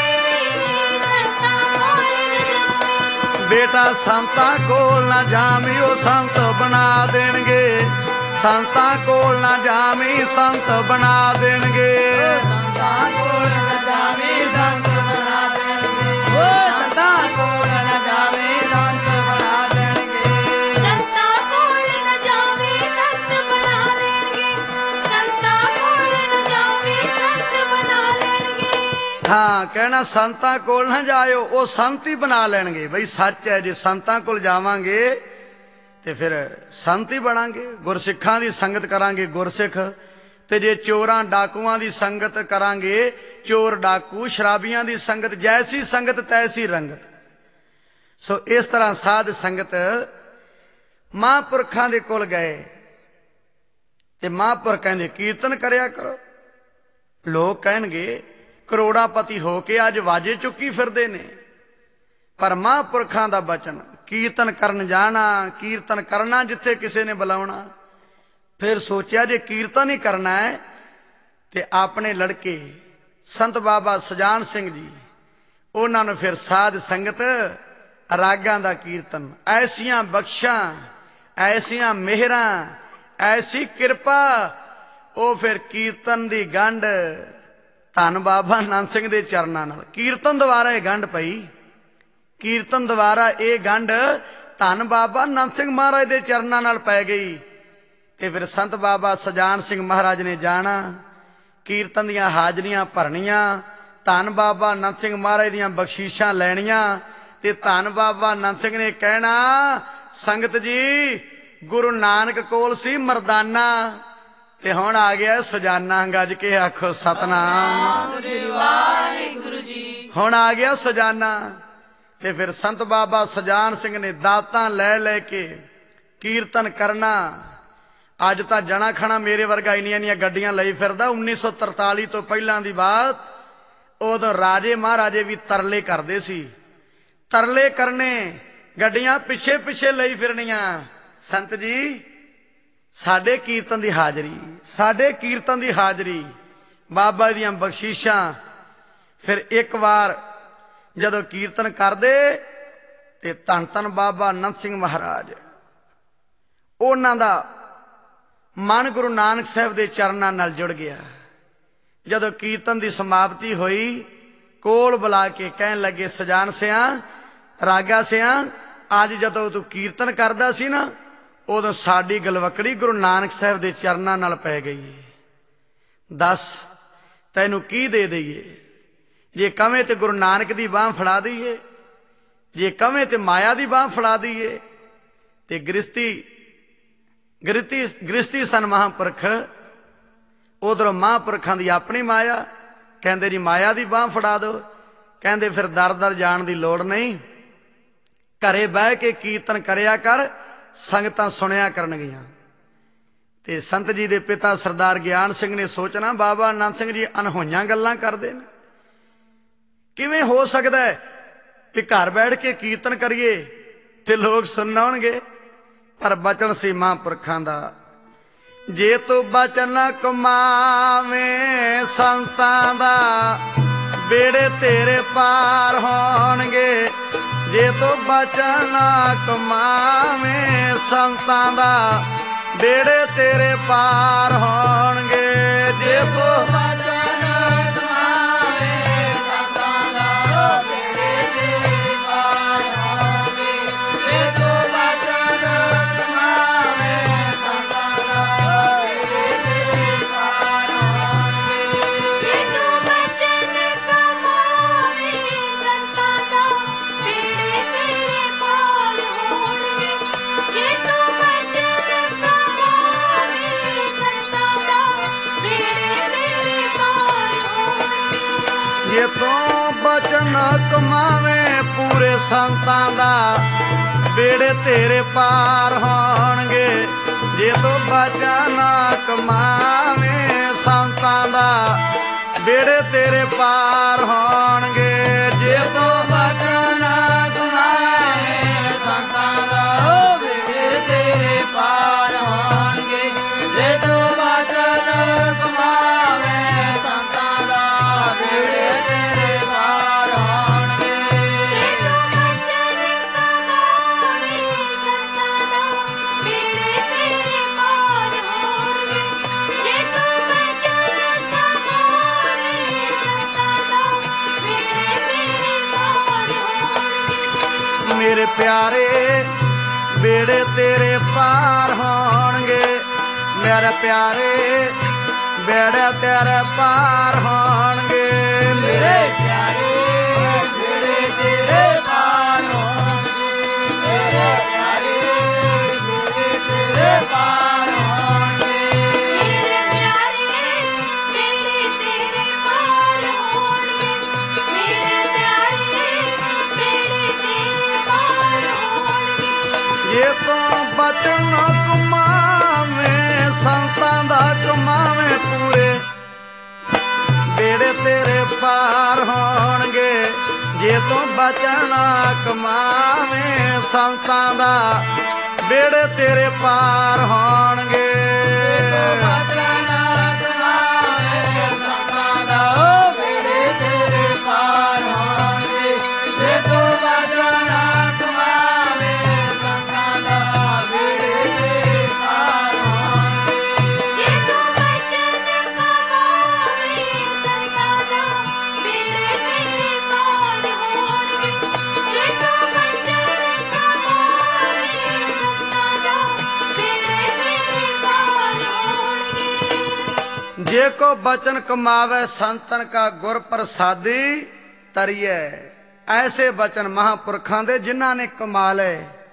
ਜਾਵੀਂ, ਸੰਤਾਂ ਕੋਲ ਨਾ ਜਾਵੀਂ। ਬੇਟਾ ਸੰਤਾਂ ਕੋਲ ਨਾ ਜਾਵੀਂ, ਉਹ ਸੰਤ ਬਣਾ ਦੇਣਗੇ। ਸੰਤਾਂ ਕੋਲ ਨਾ ਜਾਵੀਂ, ਸੰਤ ਬਣਾ ਦੇਣਗੇ। ਸੰਤਾਂ ਕੋਲ ਨਾ ਜਾਵੀਂ, ਸੰਤ ਬਣਾ ਦੇਣਗੇ। ਸੰਤਾਂ ਕੋਲ ਨਾ ਜਾਵੀਂ, ਸੰਤ ਬਣਾ ਦੇਣਗੇ। ਸੰਤਾਂ ਕੋਲ ਨਾ ਜਾਵੀਂ, ਸੰਤ ਬਣਾ ਲੈਣਗੇ। ਸੰਤਾਂ ਕੋਲ ਨਾ ਜਾਵੀਂ, ਸੰਤ ਬਣਾ ਲੈਣਗੇ। ਹਾਂ, ਕਹਿਣਾ ਸੰਤਾਂ ਕੋਲ ਨਾ ਜਾਇਓ, ਉਹ ਸੰਤ ਹੀ ਬਣਾ ਲੈਣਗੇ। ਬਈ ਸੱਚ ਹੈ, ਜੇ ਸੰਤਾਂ ਕੋਲ ਜਾਵਾਂਗੇ ਤੇ ਫਿਰ ਸੰਤ ਹੀ ਬਣਾਂਗੇ। ਗੁਰਸਿੱਖਾਂ ਦੀ ਸੰਗਤ ਕਰਾਂਗੇ, ਗੁਰਸਿੱਖ। ਤੇ ਜੇ ਚੋਰਾਂ ਡਾਕੂਆਂ ਦੀ ਸੰਗਤ ਕਰਾਂਗੇ, ਚੋਰ ਡਾਕੂ। ਸ਼ਰਾਬੀਆਂ ਦੀ ਸੰਗਤ, ਜੈਸੀ ਸੰਗਤ ਤੈਸੀ ਰੰਗਤ। ਸੋ ਇਸ ਤਰ੍ਹਾਂ ਸਾਧ ਸੰਗਤ ਮਹਾਂਪੁਰਖਾਂ ਦੇ ਕੋਲ ਗਏ ਤੇ ਮਹਾਂਪੁਰਖ ਕਹਿੰਦੇ ਕੀਰਤਨ ਕਰਿਆ ਕਰੋ। ਲੋਕ ਕਹਿਣਗੇ ਕਰੋੜਾਪਤੀ ਹੋ ਕੇ ਅੱਜ ਵਾਜੇ ਚੁੱਕੀ ਫਿਰਦੇ ਨੇ, ਪਰ ਮਹਾਂਪੁਰਖਾਂ ਦਾ ਬਚਨ ਕੀਰਤਨ ਕਰਨ ਜਾਣਾ, ਕੀਰਤਨ ਕਰਨਾ ਜਿੱਥੇ ਕਿਸੇ ਨੇ ਬੁਲਾਉਣਾ। ਫਿਰ ਸੋਚਿਆ ਜੇ ਕੀਰਤਨ ਹੀ ਕਰਨਾ ਹੈ ਤੇ ਆਪਣੇ ਲੜਕੇ ਸੰਤ ਬਾਬਾ ਸਜਾਨ ਸਿੰਘ ਜੀ, ਉਹਨਾਂ ਨੂੰ ਫਿਰ ਸਾਧ ਸੰਗਤ ਰਾਗਾਂ ਦਾ ਕੀਰਤਨ, ਐਸੀਆਂ ਬਖਸ਼ਾਂ, ਐਸੀਆਂ ਮਿਹਰਾਂ, ਐਸੀ ਕਿਰਪਾ, ਉਹ ਫਿਰ ਕੀਰਤਨ ਦੀ ਗੰਢ ਧੰਨ ਬਾਬਾ ਆਨੰਦ ਸਿੰਘ ਦੇ ਚਰਨਾਂ ਨਾਲ, ਕੀਰਤਨ ਦੁਆਰਾ ਇਹ ਗੰਢ ਪਈ, ਕੀਰਤਨ ਦੁਆਰਾ ਇਹ ਗੰਢ ਧੰਨ ਬਾਬਾ ਆਨੰਦ ਸਿੰਘ ਮਹਾਰਾਜ ਦੇ ਚਰਨਾਂ ਨਾਲ ਪੈ ਗਈ। ਤੇ ਫਿਰ ਸੰਤ ਬਾਬਾ ਸਜਾਨ ਸਿੰਘ ਮਹਾਰਾਜ ਨੇ ਜਾਣਾ, ਕੀਰਤਨ ਦੀਆਂ ਹਾਜ਼ਰੀਆਂ ਭਰਨੀਆਂ, ਧੰਨ ਬਾਬਾ ਆਨੰਦ ਸਿੰਘ ਮਹਾਰਾਜ ਦੀਆਂ ਬਖਸ਼ੀਸ਼ਾਂ ਲੈਣੀਆਂ, ਤੇ ਧੰਨ ਬਾਬਾ ਆਨੰਦ ਸਿੰਘ ਨੇ ਕਹਿਣਾ, ਸੰਗਤ ਜੀ ਗੁਰੂ ਨਾਨਕ ਕੋਲ ਸੀ ਮਰਦਾਨਾ, ਤੇ ਹੁਣ ਆ ਗਿਆ ਸਜਾਨਾ। ਗੱਜ ਕੇ ਆਖੋ ਸਤਨਾਮ ਵਾਹਿਗੁਰੂ ਜੀ। ਹੁਣ ਆ ਗਿਆ ਸਜਾਨਾ। ਤੇ ਫਿਰ ਸੰਤ ਬਾਬਾ ਸਜਾਨ ਸਿੰਘ ਨੇ ਦਾਤਾਂ ਲੈ ਲੈ ਕੇ ਕੀਰਤਨ ਕਰਨਾ। ਅੱਜ ਤਾਂ ਜਣਾ ਖਣਾ ਮੇਰੇ ਵਰਗਾ ਇੰਨੀਆਂ ਇੰਨੀਆਂ ਗੱਡੀਆਂ ਲਈ ਫਿਰਦਾ। ਉੱਨੀ ਸੌ ਤਰਤਾਲੀ ਤੋਂ ਪਹਿਲਾਂ ਦੀ ਬਾਤ, ਉਦੋਂ ਰਾਜੇ ਮਹਾਰਾਜੇ ਵੀ ਤਰਲੇ ਕਰਦੇ ਸੀ। ਤਰਲੇ ਕਰਨੇ, ਗੱਡੀਆਂ ਪਿੱਛੇ ਪਿੱਛੇ ਲਈ ਫਿਰਨੀਆਂ। ਸੰਤ ਜੀ ਸਾਡੇ ਕੀਰਤਨ ਦੀ ਹਾਜ਼ਰੀ, ਸਾਡੇ ਕੀਰਤਨ ਦੀ ਹਾਜ਼ਰੀ, ਬਾਬਾ ਦੀਆਂ ਬਖਸ਼ੀਸ਼ਾਂ। ਫਿਰ ਇੱਕ ਵਾਰ ਜਦੋਂ ਕੀਰਤਨ ਕਰਦੇ ਤੇ ਧੰਨ ਧੰਨ ਬਾਬਾ ਆਨੰਦ ਸਿੰਘ ਮਹਾਰਾਜ, ਉਹਨਾਂ ਦਾ ਮਨ ਗੁਰੂ ਨਾਨਕ ਸਾਹਿਬ ਦੇ ਚਰਨਾਂ ਨਾਲ ਜੁੜ ਗਿਆ। ਜਦੋਂ ਕੀਰਤਨ ਦੀ ਸਮਾਪਤੀ ਹੋਈ, ਕੋਲ ਬੁਲਾ ਕੇ ਕਹਿਣ ਲੱਗੇ, ਸਜਾਨ ਸਿਆਂ, ਰਾਗਾ ਸਿਆਂ, ਅੱਜ ਜਦੋਂ ਤੂੰ ਕੀਰਤਨ ਕਰਦਾ ਸੀ ਨਾ, ਉਦੋਂ ਸਾਡੀ ਗਲਵਕੜੀ ਗੁਰੂ ਨਾਨਕ ਸਾਹਿਬ ਦੇ ਚਰਨਾਂ ਨਾਲ ਪੈ ਗਈ। ਦੱਸ ਤੈਨੂੰ ਕੀ ਦੇ ਦਈਏ? ਜੇ ਕਵੇਂ ਤੇ ਗੁਰੂ ਨਾਨਕ ਦੀ ਬਾਂਹ ਫੜਾ ਦਈਏ, ਜੇ ਕਵੇਂ ਤੇ ਮਾਇਆ ਦੀ ਬਾਂਹ ਫੜਾ ਦਈਏ। ਤੇ ਗ੍ਰਸਤੀ ਗ੍ਰਿਤੀ ਗ੍ਰਸਤੀ ਸਨ ਮਹਾਂਪੁਰਖ, ਉਧਰੋਂ ਮਹਾਂਪੁਰਖਾਂ ਦੀ ਆਪਣੀ ਮਾਇਆ, ਕਹਿੰਦੇ ਜੀ ਮਾਇਆ ਦੀ ਬਾਂਹ ਫੜਾ ਦਿਓ। ਕਹਿੰਦੇ ਫਿਰ ਦਰ ਦਰ ਜਾਣ ਦੀ ਲੋੜ ਨਹੀਂ, ਘਰੇ ਬਹਿ ਕੇ ਕੀਰਤਨ ਕਰਿਆ ਕਰ, ਸੰਗਤਾਂ ਸੁਣਿਆ ਕਰਨਗੀਆਂ। ਤੇ ਸੰਤ ਜੀ ਦੇ ਪਿਤਾ ਸਰਦਾਰ ਗਿਆਨ ਸਿੰਘ ਨੇ ਸੋਚਣਾ, ਬਾਬਾ ਆਨੰਦ ਸਿੰਘ ਜੀ ਅਨਹੋਈਆਂ ਗੱਲਾਂ ਕਰਦੇ ਨੇ, ਕਿਵੇਂ ਹੋ ਸਕਦਾ ਹੈ ਕਿ ਘਰ ਬੈਠ ਕੇ ਕੀਰਤਨ ਕਰੀਏ ਤੇ ਲੋਕ ਸੁਣਨਗੇ? ਪਰ ਬਚਨ ਸੀ ਮਹਾਂਪੁਰਖਾਂ ਦਾ, ਜੇ ਤੂੰ ਬਚਨ ਕਮਾਵੇਂ ਸੰਤਾਂ ਦਾ, ਬੇੜੇ ਤੇਰੇ ਪਾਰ ਹੋਣਗੇ। ਜੇ ਤੂੰ ਬਚਨ ਕਮਾਵੇਂ ਸੰਤਾਂ ਦਾ, ਬੇੜੇ ਤੇਰੇ ਪਾਰ ਹੋਣਗੇ। ਜੇ ਤੂੰ ਬਚਨ ਕਮਾਵੇਂ ਸੰਤਾਂ ਦਾ, ਬੇੜੇ ਤੇਰੇ ਪਾਰ ਹੋਣਗੇ। ਜੇ ਤੂੰ ਬਚਨ ਕਮਾਵੇਂ ਸੰਤਾਂ ਦਾ, ਬੇੜੇ ਤੇਰੇ ਪਾਰ ਹੋਣਗੇ। ਜੇ ਤੂੰ ਬਚਨ ਕਮਾਵੇਂ ਸੰਤਾਂ ਦਾ, ਬੇੜੇ ਤੇਰੇ ਪਾਰ ਹੋਣਗੇ। ਜੇ ਤੂੰ ਬਚਨ ਕਮਾਵੇਂ ਸੰਤਾਂ ਦਾ, ਬੇੜੇ ਤੇਰੇ ਪਾਰ ਹੋਣਗੇ। ਜੇ ਤੂੰ ਬਚਨ ਕਮਾਵੇਂ ਪੂਰੇ ਸੰਤਾਂ ਦਾ, ਬੇੜੇ ਤੇਰੇ ਪਾਰ ਹੋਣਗੇ। ਜੇ ਤੂੰ ਬਚਨ ਕਮਾਵੇਂ ਸੰਤਾਂ ਦਾ, ਬੇੜੇ ਤੇਰੇ ਪਾਰ ਹੋਣਗੇ। ਜੇ ਤੂੰ ਬਚਨ ਕਮਾਵੇਂ ਸੰਤਾਂ ਦਾ, ਬੇੜੇ ਤੇਰੇ ਪਾਰ ਹੋਣਗੇ। ਜੇ ਤੂੰ ਬਚਨ ਕਮਾਵੇਂ ਸੰਤਾਂ ਦਾ, ਬੇੜੇ ਤੇਰੇ ਪਾਰ ਹੋਣਗੇ। ਜੇ ਤੂੰ ਬਚਨ ਕਮਾਵੇਂ ਸੰਤਾਂ ਦਾ, ਬੇੜੇ ਤੇਰੇ ਪਾਰ ਹੋਣਗੇ। ਜੇ ਤੂੰ ਬਚਨ ਕਮਾਵੇਂ ਸੰਤਾਂ ਦਾ, ਬੇੜੇ ਤੇਰੇ ਪਾਰ ਹੋਣਗੇ। ਮੇਰੇ ਪਿਆਰੇ ਬੇੜੇ ਤੇਰੇ ਪਾਰ ਹੋਣਗੇ। ਮੇਰੇ ਪਿਆਰੇ ਬੇੜੇ ਤੇਰੇ ਪਾਰ ਹੋਣਗੇ। ਮੇਰੇ ਪਿਆਰੇ ਬੇੜੇ ਤੇਰੇ ਪਾਰ ਹੋਣਗੇ। ਮੇਰੇ ਪਿਆਰੇ ਬੇੜੇ ਤੇਰੇ ਪਾਰ ਹੋਣਗੇ। ਮੇਰੇ ਪਿਆਰੇ ਬੇੜੇ ਤੇਰੇ ਪਾਰ ਹੋਣਗੇ। ਮੇਰੇ ਪਿਆਰੇ ਬੇੜੇ ਤੇਰੇ ਪਾਰ ਹੋਣਗੇ। ਜੇ ਤੂੰ ਬਚਨ ਕਮਾਵੇਂ ਸੰਤਾਂ ਦਾ, ਕਮਾਵੇਂ ਪੂਰੇ, ਬੇੜੇ ਤੇਰੇ ਪਾਰ ਹੋਣਗੇ। ਜੇ ਤੂੰ ਬਚਨ ਕਮਾਵੇਂ ਸੰਤਾਂ ਦਾ ਬੇੜੇ ਤੇਰੇ ਪਾਰ ਹੋਣਗੇ। जे को बचन कमावे संतन का गुर प्रसादी तरिए। ऐसे बचन महापुरखों दे जिन्हां ने कमा ले।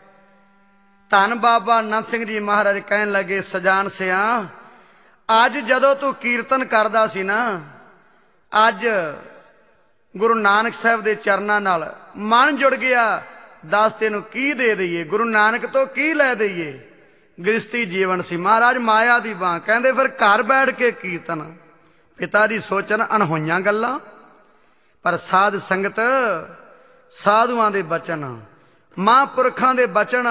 धन बाबा नंद सिंह जी महाराज कहन लगे, सजान सिया अज जदों तू कीर्तन करदा सी ना, अज गुरु नानक साहब दे चरनां नाल मन जुड़ गया। दस तेनू की दे दईए, गुरु नानक तो की लै दईए। गृहस्थी जीवन सी, महाराज माया दी बां। कहंदे फिर घर बैठ के कीर्तन। पिता जी सोचन अनहोइयां गल्लां, पर साध संगत साधुआं दे बचन, महापुरखां दे बचन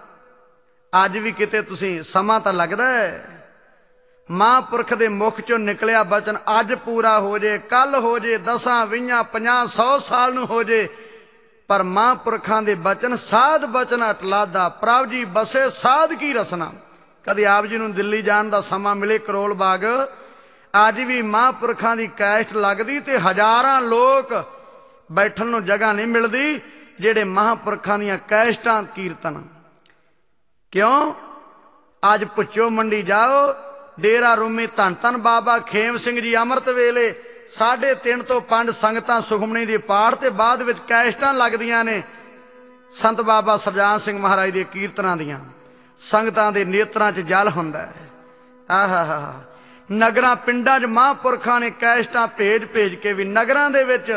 अज भी किते तुसीं समां तां लगदा है। महापुरख दे मुख चों निकलिया बचन अज पूरा हो जे, कल हो जे, दसां ਵੀਹਾਂ ਪੰਜਾਹ सौ साल नूं हो जे, पर महापुरखां दे बचन साध बचन अटलादा। प्रभ जी बसे साध की रसना। कदे आप जी नूं दिल्ली जाण दा समां मिले करोल बाग, अज भी महापुरखां दी कैस्ट लगदी ते हजारां लोक बैठण नूं जगह नहीं मिलदी जेड़े महापुरखां दीयां कैस्टां कीर्तन। क्यों? अज भुच्चो मंडी जाओ, डेरा रूमी धन धन बाबा खेम सिंह जी अमृत वेले साढ़े तीन तो पांच संगतां सुखमनी दी पाठ ते बाद विच कैस्टां लगदियां ने संत बाबा सरजान सिंह महाराज दे कीर्तनां दियां। संगतां दे नेत्रां च जल हुंदा है। आहा हा नगरां पिंडां च महापुरखां ने कैस्टां भेज भेज के भी नगरां दे विच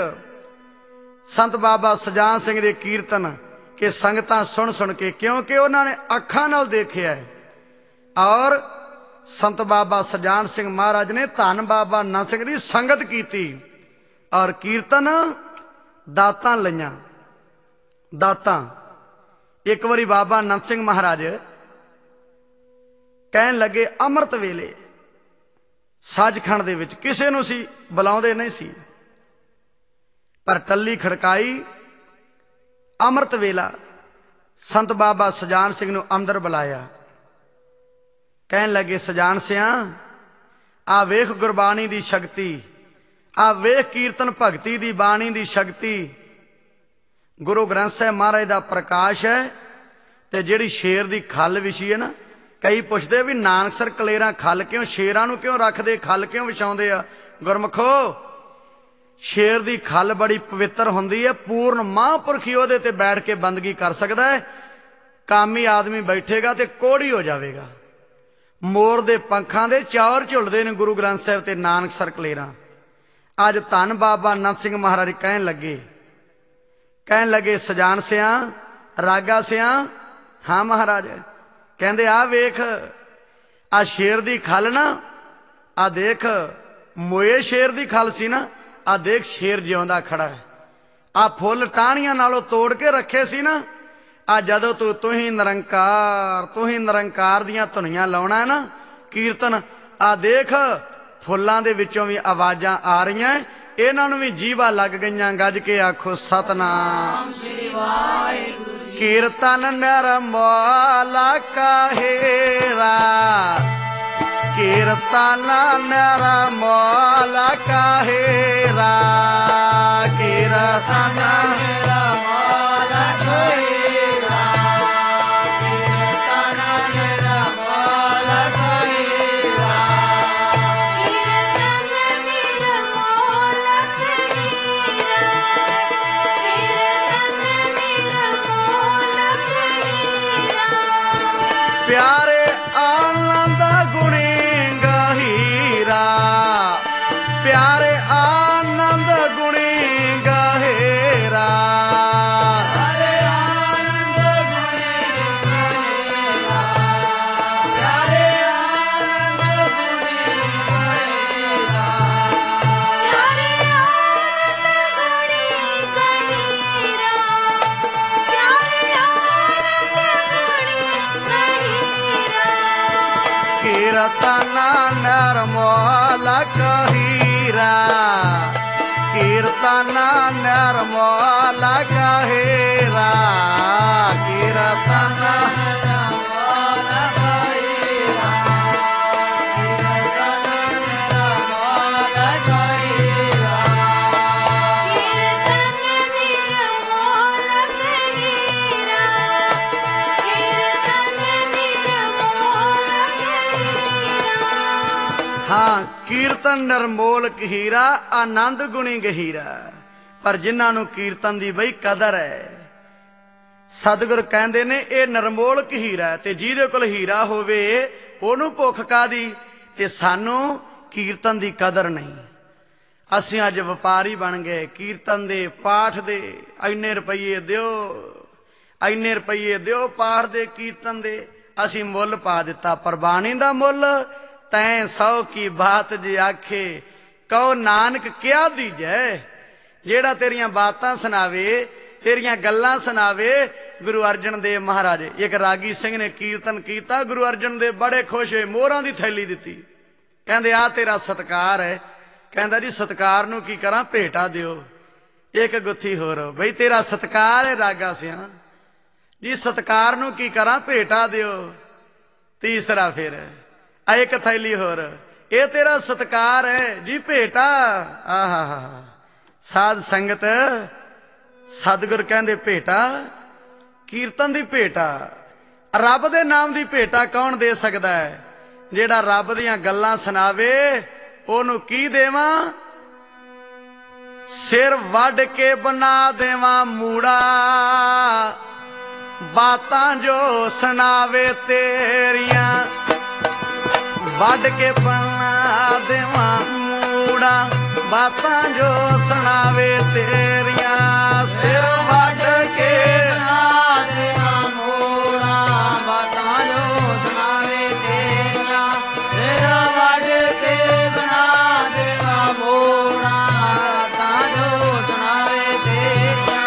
संत बाबा सरजान सिंह दे कीर्तन के संगतां सुन सुन के, क्योंकि उन्होंने अखां नाल देखिया है। और संत बाबा सरजान सिंह महाराज ने धन बाबा नंद सिंह की संगत की और कीर्तन दातां लईआं। दातां एक बारी बाबा नंद सिंह महाराज कहन लगे, अमृत वेले सचखंड दे विच किसे नूं सी बुलाउंदे नहीं सी, पर टल्ली खड़काई, अमृत वेला संत बाबा सरजान सिंह नूं अंदर बुलाया। कहन लगे, सजान सिया आ वेख गुरबाणी दी शक्ति, आ वेख कीर्तन भगती दी बाणी दी शक्ति। गुरु ग्रंथ साहिब महाराज दा प्रकाश है ते जिहड़ी शेर दी खल विछी है ना, कई पुछदे भी नानकसर कलेरां खल क्यों, शेरां नूं क्यों रखदे, खल क्यों विछाउंदे आ। गुरमुखो शेर दी खल बड़ी पवित्र हुंदी है। पूर्ण महापुरख ही ओहदे ते बैठ के बंदगी कर सकदा है। कामी आदमी बैठेगा ते कोड़ी हो जाएगा। मोर दे पंखां दे चौर झुलदे ने गुरु ग्रंथ साहिब ते नानकसर कलेरां। अज धन बाबा नंद सिंह महाराज कहन लगे, कहन लगे, सजान सिया रागा सिया। हाँ महाराज। कहंदे, आ वेख आ शेर दी खल ना, आ देख मोए शेर दी खल सी ना, आ देख शेर जिउंदा खड़ा है। आ फुल टाहणियां नालों तोड़ के रखे सी ना, आ जदों तू तू ही निरंकार तू ही निरंकार दियां धुनियां लाउणा है ना कीर्तन, आ देख फुल्लां दे विचों भी आवाजां आ रहीआं, इन्हां नूं भी जीवा लग गईआं। गज के आखो सतनाम श्री वाहिगुरू। कीर्तन निर्मला काहेरा, कीर्तन निर्मला काहेरा, कीर्तन निर्मला काहेरा, कीर्तन निर्मला काहेरा, कीर्तन निर्मला काहेरा, कीर्तन निर्मला काहेरा। प्यारे आनंद गुणी गहीरा, प्यारे आनंद गुणी गहेरा, प्यारे आनंद गुणी गहेरा, प्यारे आनंद गुणी गहेरा, प्यारे आनंद गुणी गहीरा, प्यारे आनंद ਕੀਰਤਨ ਨਿਰਮਲ ਕਹੀਰਾ ਕੀਰਤਨ ਨਿਰਮਲ ਕਹੀਰਾ ਕੀਰਤਨ हाँ कीर्तन निर्मोलक हीरा आनंद गुणी गहीरा। पर जिन्हां नूं कीर्तन दी बई कदर है सतगुर कहंदे ने ये निर्मोलक हीरा ते जिहदे कोल हीरा होवे ओनूं भुख कादी ते सानूं कीर्तन दी कदर नहीं। असीं अज वपारी बन गए कीर्तन दे पाठ दे इन्ने रुपये दिओ इन्ने रुपये दिओ पाठ दे कीर्तन दे असीं मुੱਲ पा दिता। पर बाणी दा मुੱਲ तैं सौ की बात जे आखे कहो नानक क्या दीजै। जेड़ा तेरियां बातां सुनावे तेरियां गल्लां सुनावे। गुरु अर्जन देव महाराज एक रागी सिंह ने कीर्तन कीता गुरु अर्जन देव बड़े खुश होए मोहरां दी थैली दिती कहंदे आ तेरा सत्कार है। कहंदा जी सत्कार नूं की करां भेटा दिओ एक गुत्थी होर बई तेरा सत्कार है रागा सिंह जी सत्कार नूं की करां भेटा दिओ। तीसरा फिर एक थैली होर ये तेरा सत्कार है जी भेटा। आहा साध संगत सतगुर कहंदे भेटा कीर्तन दी भेटा रब दे नाम दी भेटा कौन दे सकदा है। जेड़ा रब दीयां गल्लां सुनावे ओनू की देवां सिर वड के बना देवां मूड़ा बातां जो सुनावे तेरियां वड के बना देवां मूड़ा बातां जो सुनावे तेरियां सिर वड के बना देवां मूड़ा बातां जो सुनावे तेरियां सिर वड के बना देवां मूड़ा बातां जो सुनावे तेरियां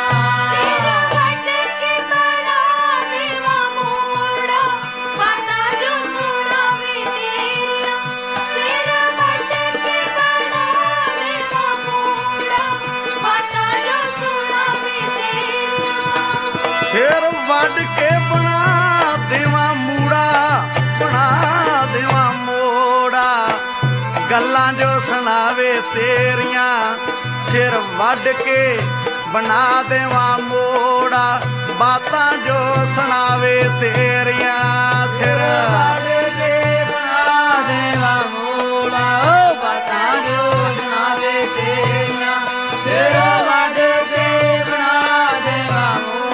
सिर वड के बना देवां मूड़ा बना देवां मोड़ा गल्लां जो सुनावे तेरियां सिर वड के बना देवां मोड़ा बातां जो सुनावे तेरियां सिर वड के बना देवां मूड़ा बातां जो सुनावे तेरियां सिर वड के बना देवां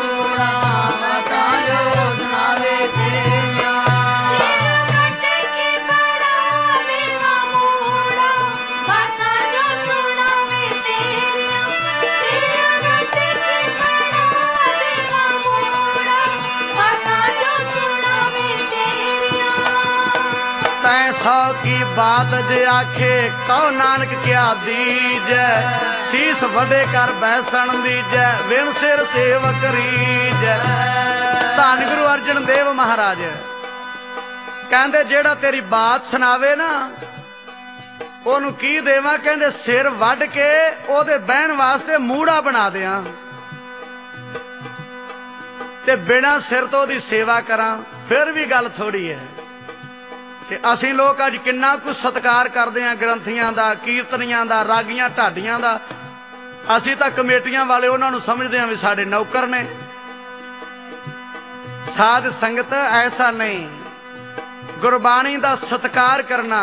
सौ की बात जे आखे कहो नानक क्या दीजै शीस वडे कर बैसन दीजै विण सिर सेवक रीजै। धन गुरु अर्जन देव महाराज कहंदे जेड़ा तेरी बात सुनावे ना ओनू की देवां कहंदे सिर वड के ओदे बहन वास्ते मूड़ा बना दियां ते बिना सिर तो ओदी सेवा करां फिर भी गल थोड़ी है। ते असीं लोग अज किन्ना कुछ सत्कार करते हैं ग्रंथियां दा कीर्तनियां दा रागियां ढाडियां दा। असीं तां कमेटियां वाले उन्हां नूं समझदे हां भी साडे नौकर ने। साध संगत ऐसा नहीं गुरबाणी दा सत्कार करना।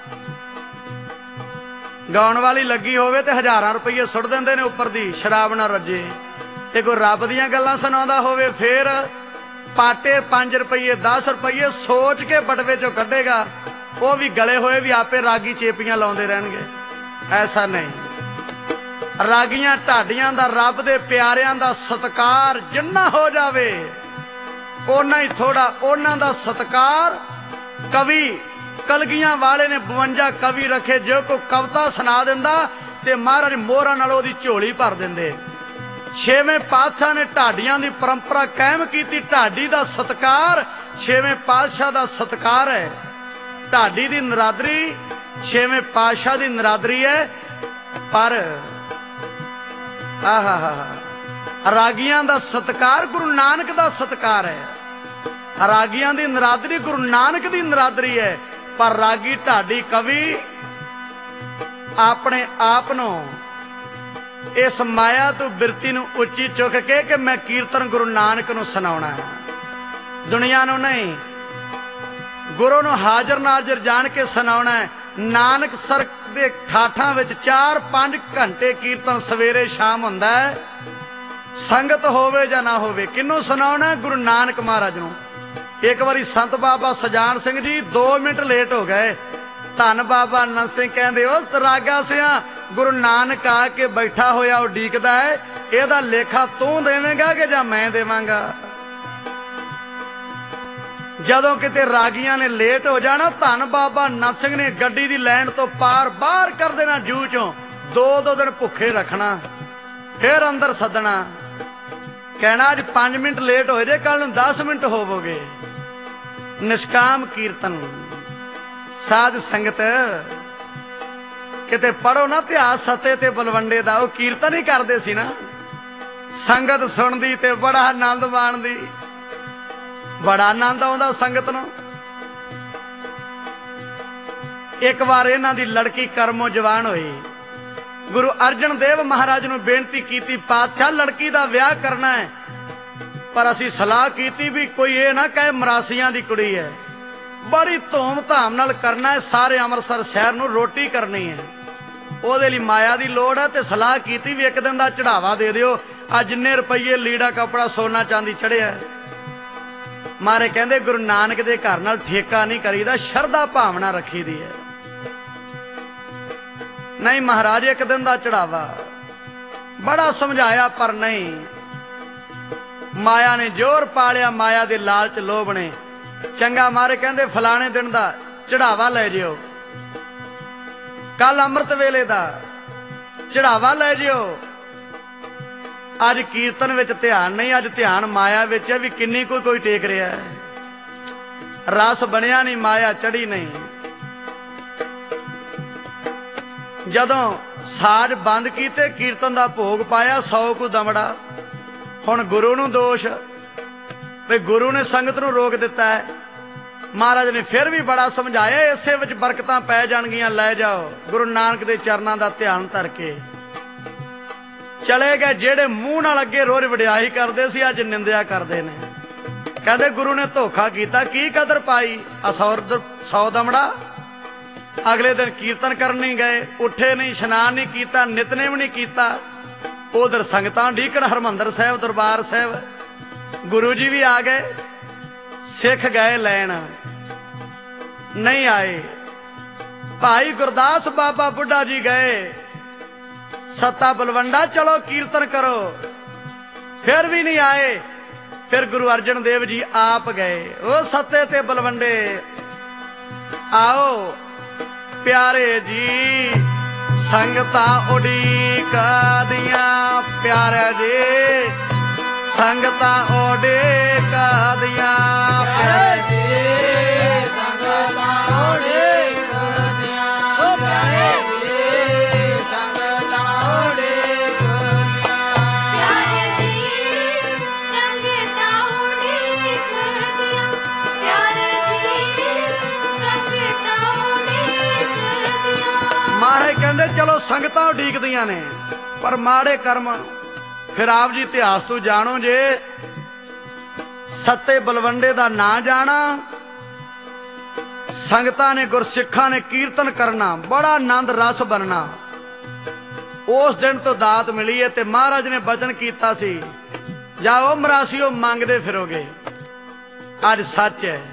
गाउण वाली लगी होवे ते हज़ारां रुपये सुट दिंदे ने उपर दी शराब ना रजे ते कोई रब दीयां गल्लां सुणाउंदा होवे फिर पाटे पांच रुपये दस रुपये सोच के बटवे चो कढ़ेगा वो भी गले हुए भी आपे रागी चेपियां लाउंदे रहणगे। ऐसा नहीं रागियां ढाडियां दा रब दे प्यारियां दा सत्कार जिन्ना हो जावे ओना ही थोड़ा ओना दा सत्कार। कवि कलगियां वाले ने बवंजा कवि रखे जो कोई कविता सुना दिंदा ते महाराज मोहरां नाल ओदी झोली भर दिंदे। छेवें पातशाह ने ढाडियां दी परंपरा कायम की ढाडी दा सत्कार छेवें पातशाह दा सत्कार है। ਢਾਡੀ ਦੀ ਨਰਾਦਰੀ ਛੇਵੇਂ ਪਾਤਸ਼ਾਹ ਦੀ ਨਰਾਦਰੀ ਹੈ। ਪਰ ਆਹਾ ਹਾ ਰਾਗੀਆਂ ਦਾ ਸਤਿਕਾਰ ਗੁਰੂ ਨਾਨਕ ਦਾ ਸਤਿਕਾਰ ਹੈ। ਰਾਗੀਆਂ ਦੀ ਨਰਾਦਰੀ ਗੁਰੂ ਨਾਨਕ ਦੀ ਨਰਾਦਰੀ ਹੈ। ਪਰ ਰਾਗੀ ਢਾਡੀ ਕਵੀ ਆਪਣੇ ਆਪ ਨੂੰ ਇਸ ਮਾਇਆ ਤੋਂ ਬਿਰਤੀ ਨੂੰ ਉੱਚੀ ਚੁੱਕ ਕੇ ਕਿ ਮੈਂ ਕੀਰਤਨ ਗੁਰੂ ਨਾਨਕ ਨੂੰ ਸੁਣਾਉਣਾ ਹੈ, ਦੁਨੀਆ ਨੂੰ ਨਹੀਂ। ਗੁਰੂ ਨੂੰ ਹਾਜ਼ਰ ਨਾਜ਼ਰ ਜਾਣ ਕੇ ਸੁਣਾਉਣਾ ਹੈ। ਨਾਨਕ ਸਰ ਦੇ ਠਾਠਾਂ ਵਿੱਚ ਚਾਰ ਪੰਜ ਘੰਟੇ ਕੀਰਤਨ ਸਵੇਰੇ ਸ਼ਾਮ ਹੁੰਦਾ ਹੈ। ਸੰਗਤ ਹੋਵੇ ਜਾਂ ਨਾ ਹੋਵੇ, ਕਿਹਨੂੰ ਸੁਣਾਉਣਾ? ਗੁਰੂ ਨਾਨਕ ਮਹਾਰਾਜ ਨੂੰ। ਇੱਕ ਵਾਰੀ ਸੰਤ ਬਾਬਾ ਸਜਾਨ ਸਿੰਘ ਜੀ ਦੋ ਮਿੰਟ ਲੇਟ ਹੋ ਗਏ। ਧੰਨ ਬਾਬਾ ਨੰਦ ਸਿੰਘ ਕਹਿੰਦੇ, ਉਹ ਰਾਗਾ ਸਿਆ ਗੁਰੂ ਨਾਨਕ ਆ ਕੇ ਬੈਠਾ ਹੋਇਆ ਉਡੀਕਦਾ ਹੈ, ਇਹਦਾ ਲੇਖਾ ਤੂੰ ਦੇਵੇਂਗਾ ਕਿ ਜਾਂ ਮੈਂ ਦੇਵਾਂਗਾ? ਜਦੋਂ ਕਿਤੇ ਰਾਗੀਆਂ ਨੇ ਲੇਟ ਹੋ ਜਾਣਾ, ਧੰਨ ਬਾਬਾ ਨੰਦ ਸਿੰਘ ਨੇ ਗੱਡੀ ਦੀ ਲਾਈਨ ਤੋਂ ਪਾਰ ਬਾਹਰ ਕਰ ਦੇਣਾ ਜੂ ਚੋਂ। ਦੋ ਦੋ ਦਿਨ ਭੁੱਖੇ ਰੱਖਣਾ, ਫਿਰ ਅੰਦਰ ਸੱਦਣਾ, ਕਹਿਣਾ ਅੱਜ ਪੰਜ ਮਿੰਟ ਲੇਟ ਹੋਏ ਜੇ, ਕੱਲ ਨੂੰ ਦਸ ਮਿੰਟ ਹੋਵੋਗੇ। ਨਿਸ਼ਕਾਮ ਕੀਰਤਨ। ਸਾਧ ਸੰਗਤ ਕਿਤੇ ਪੜੋ ਨਾ ਇਤਿਹਾਸ ਸਤੇ ਤੇ ਬਲਵੰਡੇ ਦਾ, ਉਹ ਕੀਰਤਨ ਹੀ ਕਰਦੇ ਸੀ ਨਾ। ਸੰਗਤ ਸੁਣਦੀ ਤੇ ਬੜਾ ਆਨੰਦ ਮਾਣਦੀ, ਬੜਾ ਆਨੰਦ ਆਉਂਦਾ ਸੰਗਤ ਨੂੰ। ਇੱਕ ਵਾਰ ਇਹਨਾਂ ਦੀ ਲੜਕੀ ਕਰਮੋਂ ਜਵਾਨ ਹੋਈ। ਗੁਰੂ ਅਰਜਨ ਦੇਵ ਮਹਾਰਾਜ ਨੂੰ ਬੇਨਤੀ ਕੀਤੀ, ਪਾਤਸ਼ਾਹ ਲੜਕੀ ਦਾ ਵਿਆਹ ਕਰਨਾ ਹੈ, ਪਰ ਅਸੀਂ ਸਲਾਹ ਕੀਤੀ ਵੀ ਕੋਈ ਇਹ ਨਾ ਕਹੇ ਮਰਾਸੀਆਂ ਦੀ ਕੁੜੀ ਹੈ, ਬੜੀ ਧੂਮ ਧਾਮ ਨਾਲ ਕਰਨਾ ਹੈ, ਸਾਰੇ ਅੰਮ੍ਰਿਤਸਰ ਸ਼ਹਿਰ ਨੂੰ ਰੋਟੀ ਕਰਨੀ ਹੈ, ਉਹਦੇ ਲਈ ਮਾਇਆ ਦੀ ਲੋੜ ਹੈ। ਤੇ ਸਲਾਹ ਕੀਤੀ ਵੀ ਇੱਕ ਦਿਨ ਦਾ ਚੜਾਵਾ ਦੇ ਦਿਓ, ਆ ਜਿੰਨੇ ਰੁਪਈਏ ਲੀੜਾ ਕਪੜਾ ਸੋਨਾ ਚਾਂਦੀ ਚੜਿਆ। ਮਾਰੇ ਕਹਿੰਦੇ ਗੁਰੂ ਨਾਨਕ ਦੇ ਘਰ ਨਾਲ ਠੇਕਾ ਨਹੀਂ ਕਰੀਦਾ, ਸ਼ਰਧਾ ਭਾਵਨਾ ਰੱਖੀ ਦੀ ਹੈ। ਨਹੀਂ ਮਹਾਰਾਜ ਇੱਕ ਦਿਨ ਦਾ ਚੜਾਵਾ। ਬੜਾ ਸਮਝਾਇਆ ਪਰ ਨਹੀਂ, ਮਾਇਆ ਨੇ ਜ਼ੋਰ ਪਾਲਿਆ, ਮਾਇਆ ਦੇ ਲਾਲਚ ਲੋਭ ਨੇ। ਚੰਗਾ ਮਾਰੇ ਕਹਿੰਦੇ ਫਲਾਣੇ ਦਿਨ ਦਾ ਚੜਾਵਾ ਲੈ ਜਿਓ, ਕੱਲ ਅੰਮ੍ਰਿਤ ਵੇਲੇ ਦਾ ਚੜਾਵਾ ਲੈ ਜਿਓ। ਅੱਜ ਕੀਰਤਨ ਵਿੱਚ ਧਿਆਨ ਨਹੀਂ, ਅੱਜ ਧਿਆਨ ਮਾਇਆ ਵਿੱਚ ਹੈ ਵੀ ਕਿੰਨੀ ਕੋਈ ਕੋਈ ਟੇਕ ਰਿਹਾ ਹੈ। ਰਸ ਬਣਿਆ ਨਹੀਂ, ਮਾਇਆ ਚੜੀ ਨਹੀਂ। ਜਦੋਂ ਸਾਜ਼ ਬੰਦ ਕੀਤੇ, ਕੀਰਤਨ ਦਾ ਭੋਗ ਪਾਇਆ, ਸੌ ਕੁ ਦਮੜਾ। ਹੁਣ ਗੁਰੂ ਨੂੰ ਦੋਸ਼ ਵੀ ਗੁਰੂ ਨੇ ਸੰਗਤ ਨੂੰ ਰੋਕ ਦਿੱਤਾ ਹੈ। ਮਹਾਰਾਜ ਨੇ ਫਿਰ ਵੀ ਬੜਾ ਸਮਝਾਇਆ, ਇਸੇ ਵਿੱਚ ਬਰਕਤਾਂ ਪੈ ਜਾਣਗੀਆਂ, ਲੈ ਜਾਓ। ਗੁਰੂ ਨਾਨਕ ਦੇ ਚਰਨਾਂ ਦਾ ਧਿਆਨ ਧਰ ਕੇ ਚਲੇ ਗਏ। ਜਿਹੜੇ ਮੂੰਹ ਨਾਲ ਅੱਗੇ ਰੋਜ਼ ਵਡਿਆਈ ਕਰਦੇ ਸੀ, ਅੱਜ ਨਿੰਦਿਆ ਕਰਦੇ ਨੇ। ਕਹਿੰਦੇ ਗੁਰੂ ਨੇ ਧੋਖਾ ਕੀਤਾ, ਕੀ ਕਦਰ ਪਾਈ? ਆ ਸੌ ਦਮੜਾ। ਅਗਲੇ ਦਿਨ ਕੀਰਤਨ ਕਰਨ ਨਹੀਂ ਗਏ, ਉੱਠੇ ਨਹੀਂ, ਇਸ਼ਨਾਨ ਨਹੀਂ ਕੀਤਾ, ਨਿਤਨੇਮ ਨਹੀਂ ਕੀਤਾ। ਉਧਰ ਸੰਗਤਾਂ ਢੀਕਣ ਹਰਮੰਦਰ ਸਾਹਿਬ ਦਰਬਾਰ ਸਾਹਿਬ। ਗੁਰੂ ਜੀ ਵੀ ਆ ਗਏ, ਸਿੱਖ ਗਏ ਲੈਣ, ਨਹੀਂ ਆਏ। ਭਾਈ ਗੁਰਦਾਸ ਬਾਬਾ ਬੁੱਢਾ ਜੀ ਗਏ, ਸੱਤਾ ਬਲਵੰਡਾ ਚਲੋ ਕੀਰਤਨ ਕਰੋ, ਫਿਰ ਵੀ ਨਹੀਂ ਆਏ। ਫਿਰ ਗੁਰੂ ਅਰਜਨ ਦੇਵ ਜੀ ਆਪ ਗਏ, ਉਹ ਸੱਤੇ ਤੇ ਬਲਵੰਡੇ ਆਓ ਪਿਆਰੇ ਜੀ, ਸੰਗਤਾਂ ਉਡੀਕਦੀਆਂ, ਪਿਆਰੇ ਜੀ ਸੰਗਤਾਂ ਉਡੀਕਦੀਆਂ, ਪਿਆਰੇ ਜੀ ਸੰਗਤਾਂ ਉਡੀਕਦੀਆਂ, ਓ ਪਿਆਰੇ ਜੀ ਸੰਗਤਾਂ ਉਡੀਕਦੀਆਂ, ਪਿਆਰੇ ਜੀ ਸੰਗਤਾਂ ਉਡੀਕਦੀਆਂ, ਪਿਆਰੇ ਜੀ ਸੰਗਤਾਂ ਉਡੀਕਦੀਆਂ। ਮਹਾਰਾਜ ਕਹਿੰਦੇ ਚਲੋ ਸੰਗਤਾਂ ਉਡੀਕਦੀਆਂ ਨੇ, ਪਰ ਮਾੜੇ ਕਰਮ। ਫਿਰ ਆਪ ਜੀ ਇਤਿਹਾਸ ਤੋਂ ਜਾਣੋ, ਜੇ ਸੱਤੇ ਬਲਵੰਡੇ ਦਾ ਨਾਂ ਜਾਣਾ, ਸੰਗਤਾਂ ਨੇ ਗੁਰਸਿੱਖਾਂ ਨੇ ਕੀਰਤਨ ਕਰਨਾ, ਬੜਾ ਆਨੰਦ ਰਸ ਬਣਨਾ। ਉਸ ਦਿਨ ਤੋਂ ਦਾਤ ਮਿਲੀ ਹੈ ਤੇ ਮਹਾਰਾਜ ਨੇ ਬਚਨ ਕੀਤਾ ਸੀ, ਜਾਓ ਮਰਾਸੀਓ ਮੰਗਦੇ ਫਿਰੋਗੇ। ਅੱਜ ਸੱਚ ਹੈ,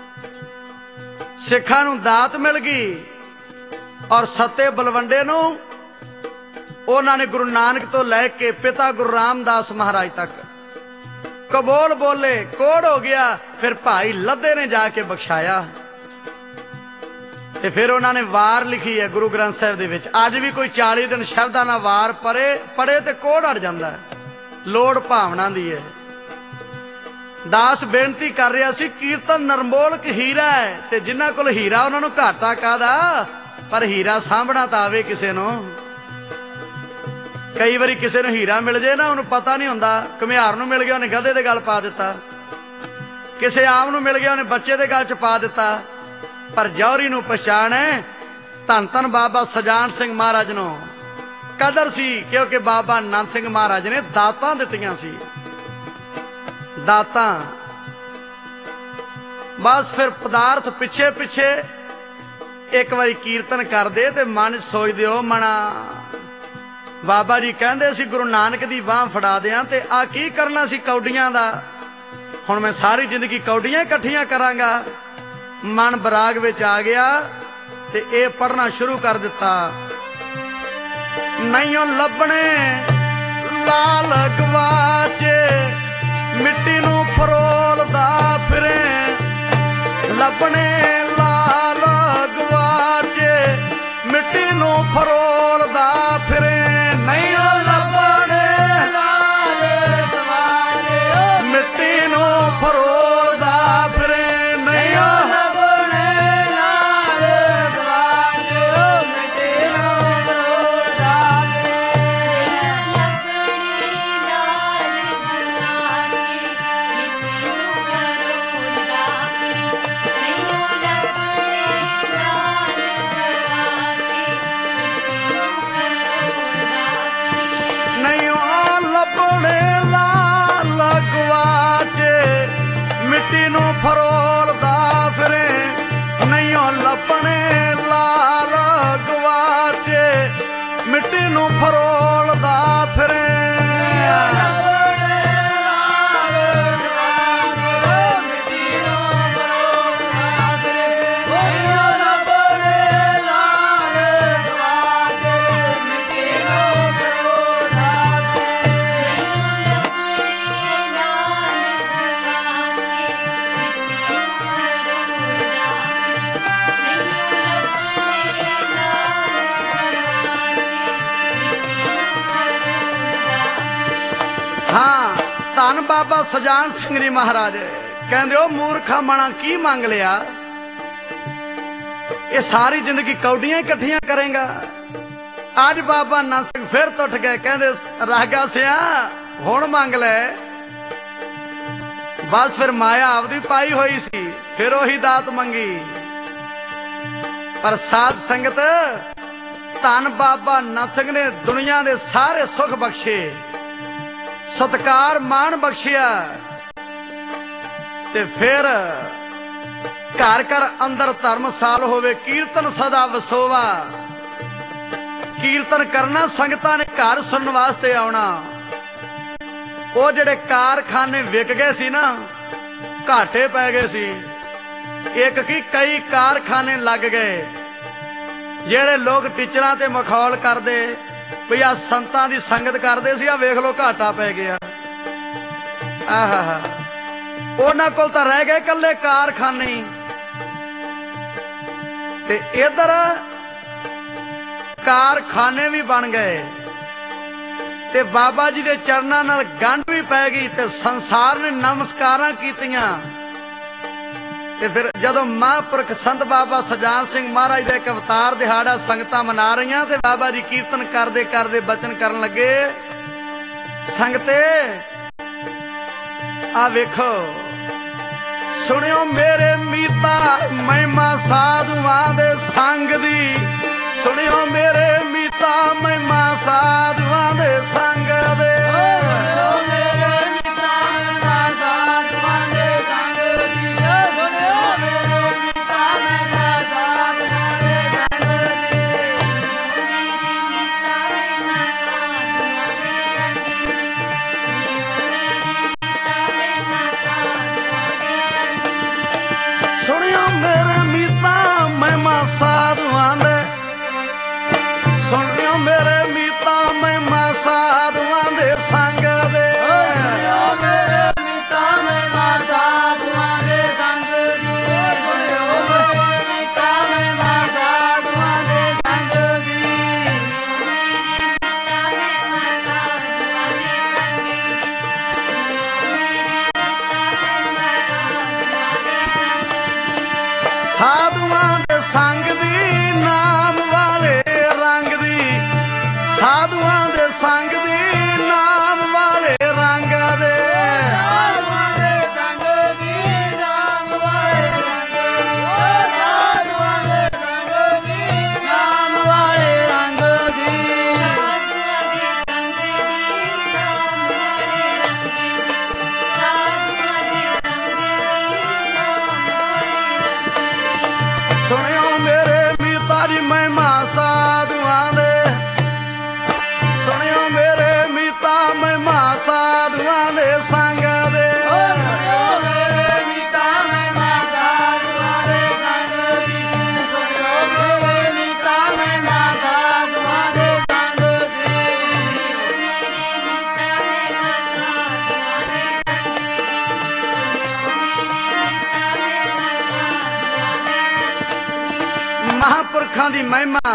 ਸਿੱਖਾਂ ਨੂੰ ਦਾਤ ਮਿਲ ਗਈ ਔਰ ਸੱਤੇ ਬਲਵੰਡੇ ਨੂੰ ਉਹਨਾਂ ਨੇ ਗੁਰੂ ਨਾਨਕ ਤੋਂ ਲੈ ਕੇ ਪਿਤਾ ਗੁਰੂ ਰਾਮਦਾਸ ਮਹਾਰਾਜ ਤੱਕ ਕਬੂਲ ਬੋਲੇ, ਕੋੜ ਹੋ ਗਿਆ। ਫਿਰ ਭਾਈ ਲੱਦੇ ਨੇ ਜਾ ਕੇ ਬਖਸ਼ਾਇਆ ਤੇ ਫਿਰ ਉਹਨਾਂ ਨੇ ਵਾਰ ਲਿਖੀ ਹੈ ਗੁਰੂ ਗ੍ਰੰਥ ਸਾਹਿਬ ਦੇ ਵਿੱਚ। ਅੱਜ ਵੀ ਕੋਈ ਚਾਲੀ ਦਿਨ ਸ਼ਰਧਾ ਨਾਲ ਵਾਰ ਪਰੇ ਪੜੇ ਤੇ ਕੋੜ ਅੜ ਜਾਂਦਾ, ਲੋੜ ਭਾਵਨਾ ਦੀ ਹੈ। दास बेनती कर रहा सी कीर्तन नरमोलक हीरा है ते जिन्हां कोल हीरा उन्हां नूं घाटा कादा पर हीरा सामभना तां आवे किसे नूं। कई बारी किसे नूं हीरा मिल जाए ना उन्हें पता नहीं हुंदा, घुमियार नूं मिल गया उन्हें गधे दे गल पा दिता, किसे आम नूं मिल गया उन्हें बच्चे दे गल च पा दिता, पर जौहरी नूं पहचान है धन धन बाबा सजान सिंह महाराज नूं कदर सी क्योंकि बाबा नंद सिंह महाराज ने दातां दित्तियां सी। दातां बस फिर पदार्थ पिछे पिछे एक बारी कीर्तन कर दे ते मन सोच दिओ मना बाबा जी कहंदे सी गुरु नानक दी बांह फड़ा दियां ते आ की करना सी कौडियां दा, हुण मैं सारी जिंदगी कौडियां इकट्ठियां करांगा। मन बराग विच आ गया ते ए पढ़ना शुरू कर दिता। नहीं लभणे लाल गवाचे मिट्टी नूं फरोलदा फिरे, लभणे लाल गवाचे मिट्टी नूं फरोलदा फिरे, नहीं लभणे लाल गवाचे मिट्टी नूं फरोलदा फिरे, नहीं लभणे लाल गवाचे मिट्टी नूं फरोलदा मिट्टी नूं फरोलदा फिरे, नहीं लभणे लाल गवाचे मिट्टी नूं फरोलदा फिरे। हाँ धन बाबा सजान सिंह जी महाराज कहते हो मूर्खा मना की मंग लिया, ये सारी जिंदगी कौडियां इकट्ठियां करेगा। अज बाबा नंद सिंह फिर तो उठ गए कहते रागा सिया हुण मंग ले। बस फिर माया आपदी पाई हुई सी फिर ओही दात मंगी। पर साध संगत धन बाबा नंद सिंह ने दुनिया के सारे सुख बख्शे, सत्कार मान बख्शिया ते फिर घर घर अंदर धर्मसाल होवे कीर्तन सदा वसोवा। कीर्तन करना संगतां ने घर सुनने वास्ते आउणा। वो जिहड़े कारखाने विक गए सी ना घाटे पै गए सी, एक की कई कारखाने लग गए। जिहड़े लोग टीचरां ते मखौल करदे भी आ संतां दी संगत करदे सी, आ वेख लो घाटा पै गया। आहा उन्हां कोल तां रह गए कल्ले कारखाने ही, ते इधर कारखाने भी बन गए ते बाबा जी दे चरनां नाल गंढ भी पै गई ते संसार ने नमस्कारां कीतियां। ते फिर जदों महापुरख संत बाबा सजान सिंह महाराज का एक अवतार दिहाड़ा संगतां मना रही ते बाबा जी कीर्तन करते करते बचन करन लगे, संगते आ वेखो सुनियो मेरे मीता महिमा साधुआं दे संग दी, सुनियो मेरे मीता महिमा साधुआं दे संग दे। सुनियो मेरे मीता महिमा सा महापुरखों की महिमा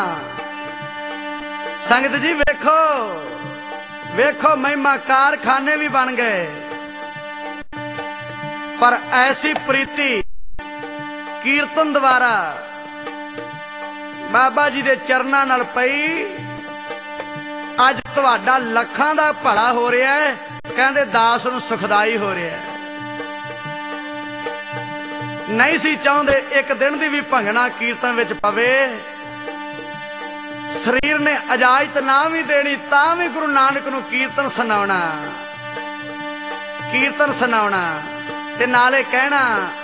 संगत जी वेखो वेखो महिमा कारखाने भी बन गए पर ऐसी प्रीति कीर्तन द्वारा बाबा जी दे चरनां नाल पई अज तुहाडा लखां दा भला हो रहा है कहंदे दास नूं सुखदाई हो रहा है नहीं सी चाहुंदे एक दिन दी भी भंगना कीर्तन विच पवे शरीर ने इजाजत ना भी देनी तां भी गुरु नानक नूं कीर्तन सुनाउणा कीर्तन सुनाउणा ते नाले कहना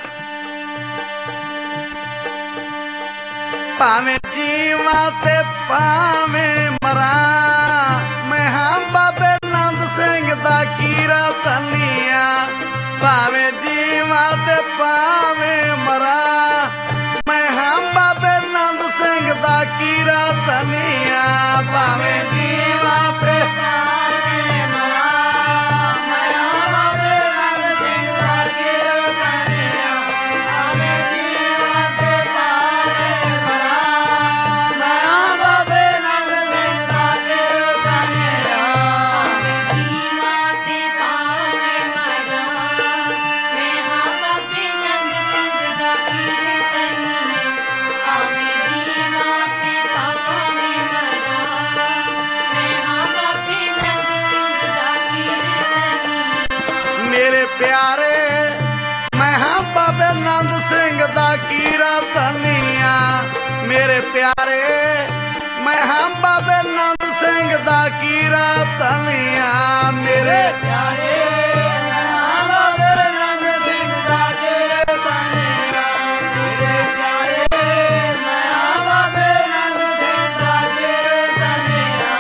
भावें जीवा ते भावें मरा मैं हाँ बाबे नंद सिंह दा कीरा तनिया भावें जीवा ते भावें मरा मैं हाँ बाबे नंद सिंह दा कीरा तनिया भावें जीवा ते भावें मरा मैं हाँ बाबे नंद सिंह दा कीरा तनिया भावें जीवा ते भावें मरा मैं हाँ बाबे नंद सिंह दा कीरा तनिया जीवा ते पावे मरा मैं हाँ बाबे नंद सिंह दा कीर्तनिया आवे जीवा ते पावे मरा मैं हाँ बाबे नंद सिंह दा कीर्तनिया मेरे प्यारे मैं हाँ बाबे नंद सिंह दा कीरा तनिया मेरे प्यारे मैं हाँ बाबे नंद सिंह दा कीरा तनिया मेरे प्यारे मैं हाँ बाबे नंद सिंह दा कीरा तनिया मेरे प्यारे मैं हाँ बाबे नंद सिंह दा कीरा तनिया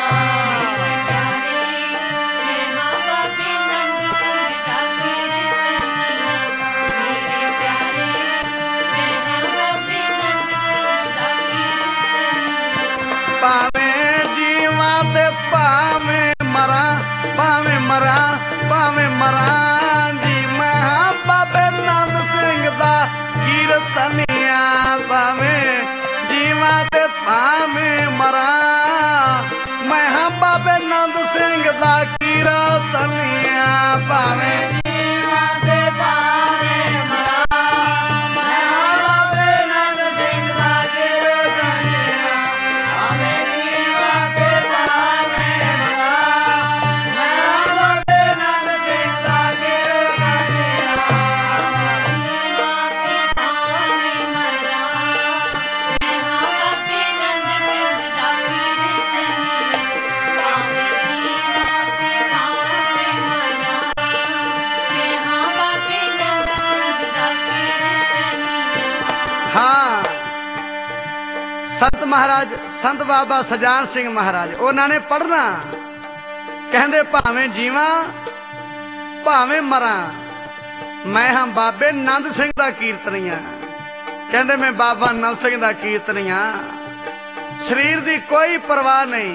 मैं हाँ बाबे नंद सिंह दा कीर्तनिया मेरे प्यारे मैं हाँ बाबे नंद सिंह दा कीर्तनिया भावें जीवा ते भावें मरा भावें मरा भावें मरा जी मैं हाँ बाबे नंद सिंह दा कीर्तनिया भावें जीवा ते भावें मरा मैं हाँ बाबे नंद सिंह दा कीर्तनिया भावें जीवा ते भावें मरा मैं हाँ बाबे नंद सिंह दा कीर्तनिया भावें जीवा ते भावें मरा मैं हाँ बाबे नंद सिंह दा कीर्तनिया जीवा ते पावे मरा मैं हाँ बाबे नंद सिंह दा कीर्तनिया आवे जीवा ते पावे मरा मैं हाँ बाबे नंद सिंह दा कीर्तनिया हाँ संत महाराज संत बाबा सजान सिंह महाराज उन्होंने पढ़ना कहते भावें जीवा भावें मरा मैं हाँ बाबे नंद सिंह दा कीर्तनिया कहते मैं बाबा नंद सिंह दा कीर्तनिया शरीर दी कोई परवाह नहीं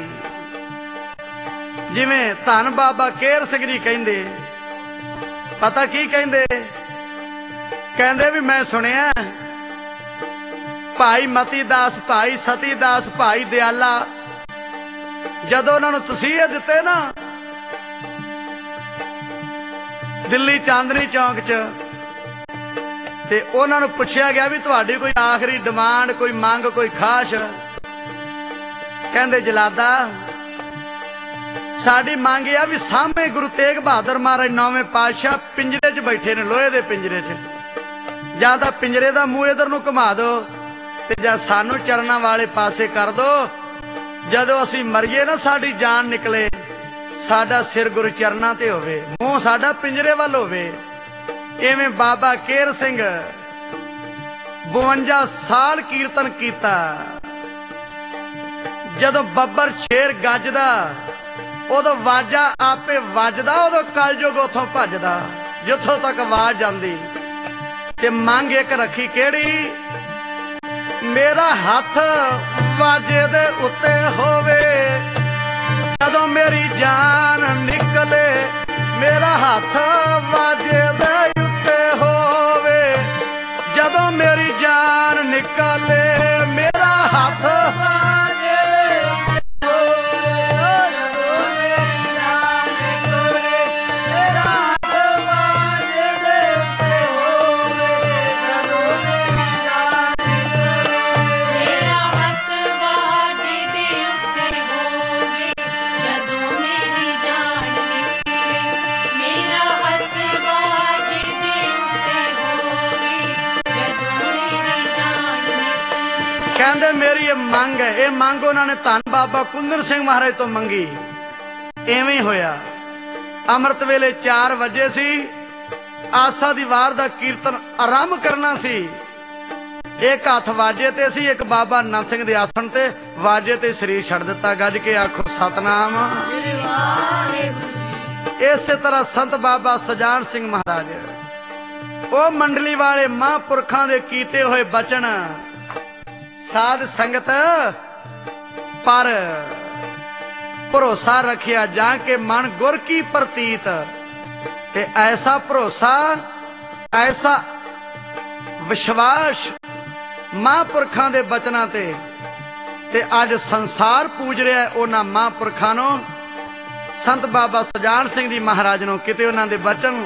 जिवें धन बाबा केर सिंह जी कहते पता की कहते कहते भी मैं सुनिया भाई मती दास भाई सती दास भाई दयाला जदों उन्होंने तसीहे दिते ना दिल्ली चांदनी चौक च ते उन्होंने पुछया गया भी तुहाडी कोई आखिरी डिमांड कोई मंग कोई खाश कहंदे जलादा साडी मंग आ भी सामने गुरु तेग बहादुर महाराज नौवें पातशाह पिंजरे च बैठे ने लोहे दे पिंजरे च जां तां पिंजरे दा मूंह इधर नूं घुमा दो ते जां सानू चरनां वाले पासे कर दो जदों असीं मरीए ना साडी जान निकले साडा सिर गुरु चरनां ते होवे मूंह साडा पिंजरे वल होवे इवें बाबा केर सिंह बवंजा साल कीर्तन कीता जदों बब्बर शेर गजदा उदों वाजा आपे वजदा उदों कलयुग उथों भजदा जिथों तक आवाज जांदी ते मंग एक रखी केड़ी मेरा हाथ वाजे दे उत्ते होवे जदों मेरी जान निकले मेरा हाथ वाजे दे उत्ते होवे जदों मेरी जान निकले मेरा मेरी ये मंग है, ये मंग उन्होंने धन बाबा कुंदन सिंह महाराज तो मंगी। इवें होया अमृत वेले चार बजे सी, आसा दी वार दा कीर्तन आरंभ करना सी। एक हथ वाजे ते सी, एक बाबा नंद सिंह दे आसन ते वाजे ते शरीर छड़ दिता। गज के आखो सतनाम। इस तरह संत बाबा सजान सिंह महाराज ओ मंडली वाले महापुरखों दे कीते हुए बचन साध संगत पर भरोसा रखिया जाके मन गुर की प्रतीत। ते ऐसा भरोसा ऐसा विश्वास महापुरखों दे बचना ते ते अज संसार पूज रहा है उन्हां महापुरखों नूं, संत बाबा सजान सिंह जी महाराज नूं। किते उन्हां दे बचन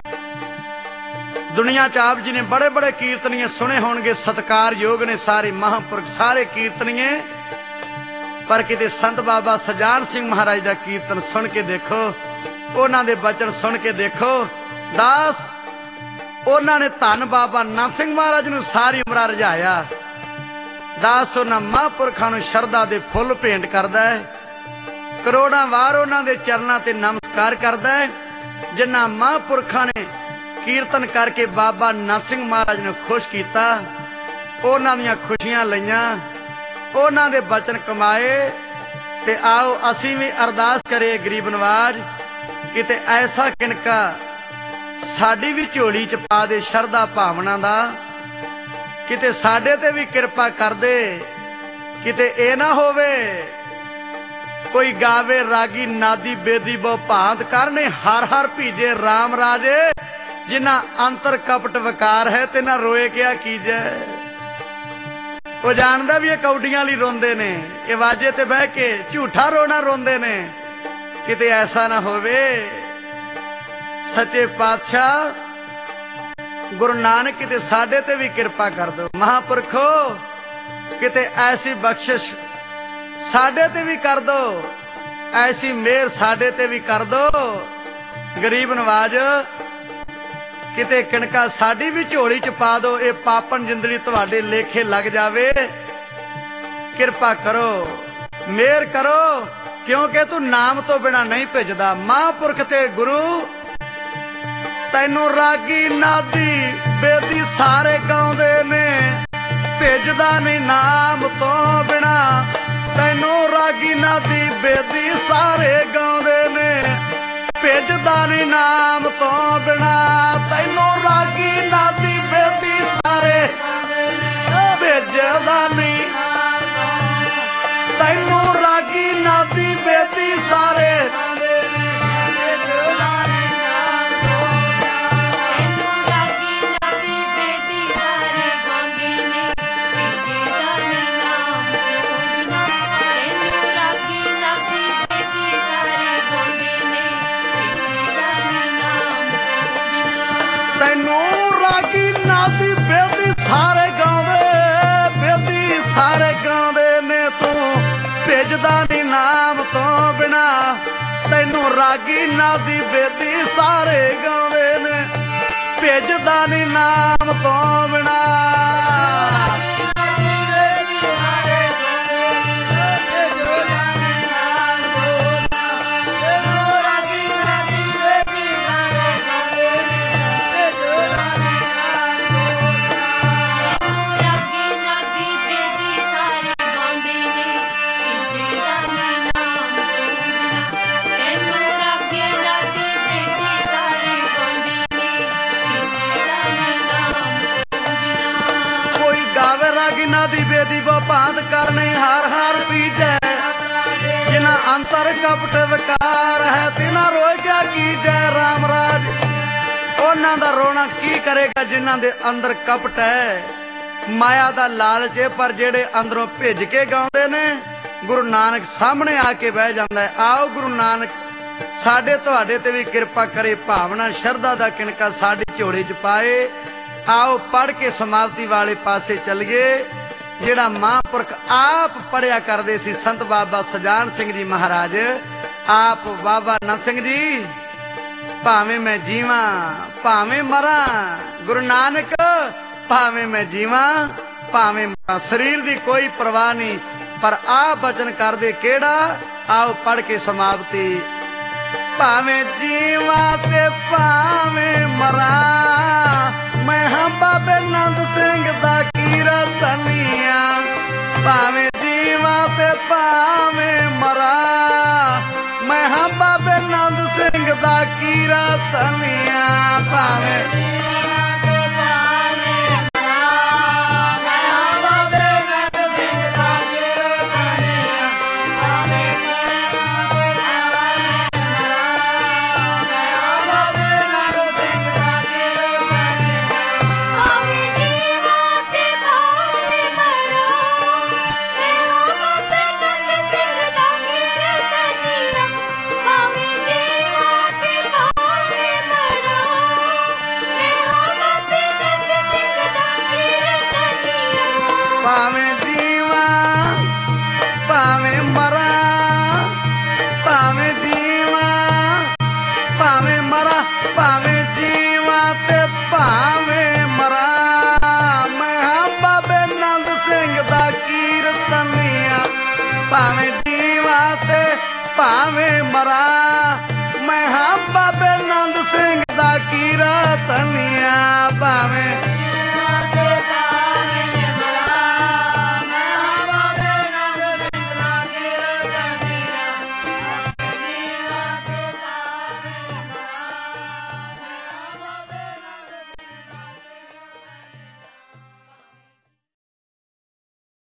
दुनिया च आप जी ने बड़े बड़े कीर्तनीय सुने होणगे, सत्कार योग ने सारे महापुरख सारे कीर्तनीय, पर किते संत बाबा सजान सिंह महाराज दा कीर्तन सुन के देखो, उन्हां दे बचन सुन के देखो। दास उन्हां ने धन बाबा नंद सिंह महाराज नूं सारी उमर रजाया। दास उन्हां महापुरखां नूं शरधा दे फुੱਲ भेंट करदा है, करोड़ां वार उन्हां दे चरनां ते नमस्कार करदा है। जिन्हां महापुरखां ने कीर्तन करके बाबा नंद सिंह महाराज ने खुश किया, उन्हां दीयां खुशियां लईयां, उन्हां दे बचन कमाए। ते आओ असीं भी अरदास करिए गरीब नवाज, किते ऐसा किनका साडी भी झोली च पा दे शरधा भावना दा, किते साडे ते भी किरपा कर दे। किते ए ना होवे कोई गावे रागी नादी बेदी बहु भांत करने हर हर भीजे राम राजे, जिन्ना अंतर कपट विकार है ते ना रोए क्या कीजे। वो जानदा भी कौडियां ली रोंदे ने, ये वाजे ते बह के झूठा रोना रोंदे ने। किते ऐसा ना होवे। सच्चे पातशाह गुरु नानक किते साडे ते भी कृपा कर दो। महापुरखो किते ऐसी बख्शिश साडे ते भी कर दो, ऐसी मेहर साडे ते भी कर दो। गरीब नवाज किते किणका साडी भी झोली च पा दो, ये पापन जिंदड़ी तुहाडे लेखे लग जावे। किरपा करो, मेहर करो, क्योंकि तू नाम तो बिना नहीं भेजदा। महापुरख ते गुरु तैनू रागी नादी बेदी सारे गाउंदे ने, भेजदा नहीं नाम तो बिना। तैनू रागी नादी बेदी सारे गाउंदे ने, भेजदा नहीं नाम तो बिना। तैनू रागी नादी बेदी सारे भेजदा नहीं, तैनू रागी नादी बेदी सारे तैनू रागी नादी बेदी सारे गाँवदे, बेदी सारे गाँवदे ने, तू भेजदा नहीं नाम तो बिना। तैनू रागी नादी बेदी सारे गाँवदे ने, भेजदा नहीं नाम तो बिना। नादी बेदी वो भांत करने हर हर पीजे, जिन्ना अंतर कपट विकार है तिना रोए क्या कीजे। राम राज उन्हां दा रोना की करेगा जिन्हां दे अंदर कपट है, माया दा लालच है, पर जेड़े अंदरों भेज के गाउंदे ने गुरु नानक सामने आके बह जांदा है। आओ गुरु नानक साडे तुहाडे ते भी किरपा करे, भावना शरधा दा किणका साडी झोली च पाए। आओ पढ़ के समाप्ति वाले पासे चलिए, जेड़ा महापुरख आप पढ़िया करते सी संत बाबा सजान सिंह जी महाराज। आप बाबा नंद सिंह जी भावें मैं जीवा भावें मरा, गुरु नानक भावें मैं जीवा ਭਾਵੇਂ ਸਰੀਰ ਦੀ ਕੋਈ ਪਰਵਾਹ ਨਹੀਂ, ਪਰ ਆ ਬਚਨ ਕਰਦੇ ਕਿਹੜਾ? ਆਓ ਪੜ ਕੇ ਸਮਾਪਤੀ। ਭਾਵੇਂ ਜੀਵਾਂ ਤੇ ਭਾਵੇਂ ਮਰਾਂ, ਮੈਂ ਹਾਂ ਬਾਬੇ ਨੰਦ ਸਿੰਘ ਦਾ ਕੀ ਰਤਨੀਆਂ। ਭਾਵੇਂ ਜੀਵਾਂ ਤੇ ਭਾਵੇਂ ਮਰਾਂ, ਮੈਂ ਹਾਂ ਬਾਬੇ ਨੰਦ ਸਿੰਘ ਦਾ ਕੀ ਰਤਨੀਆਂ। ਭਾਵੇਂ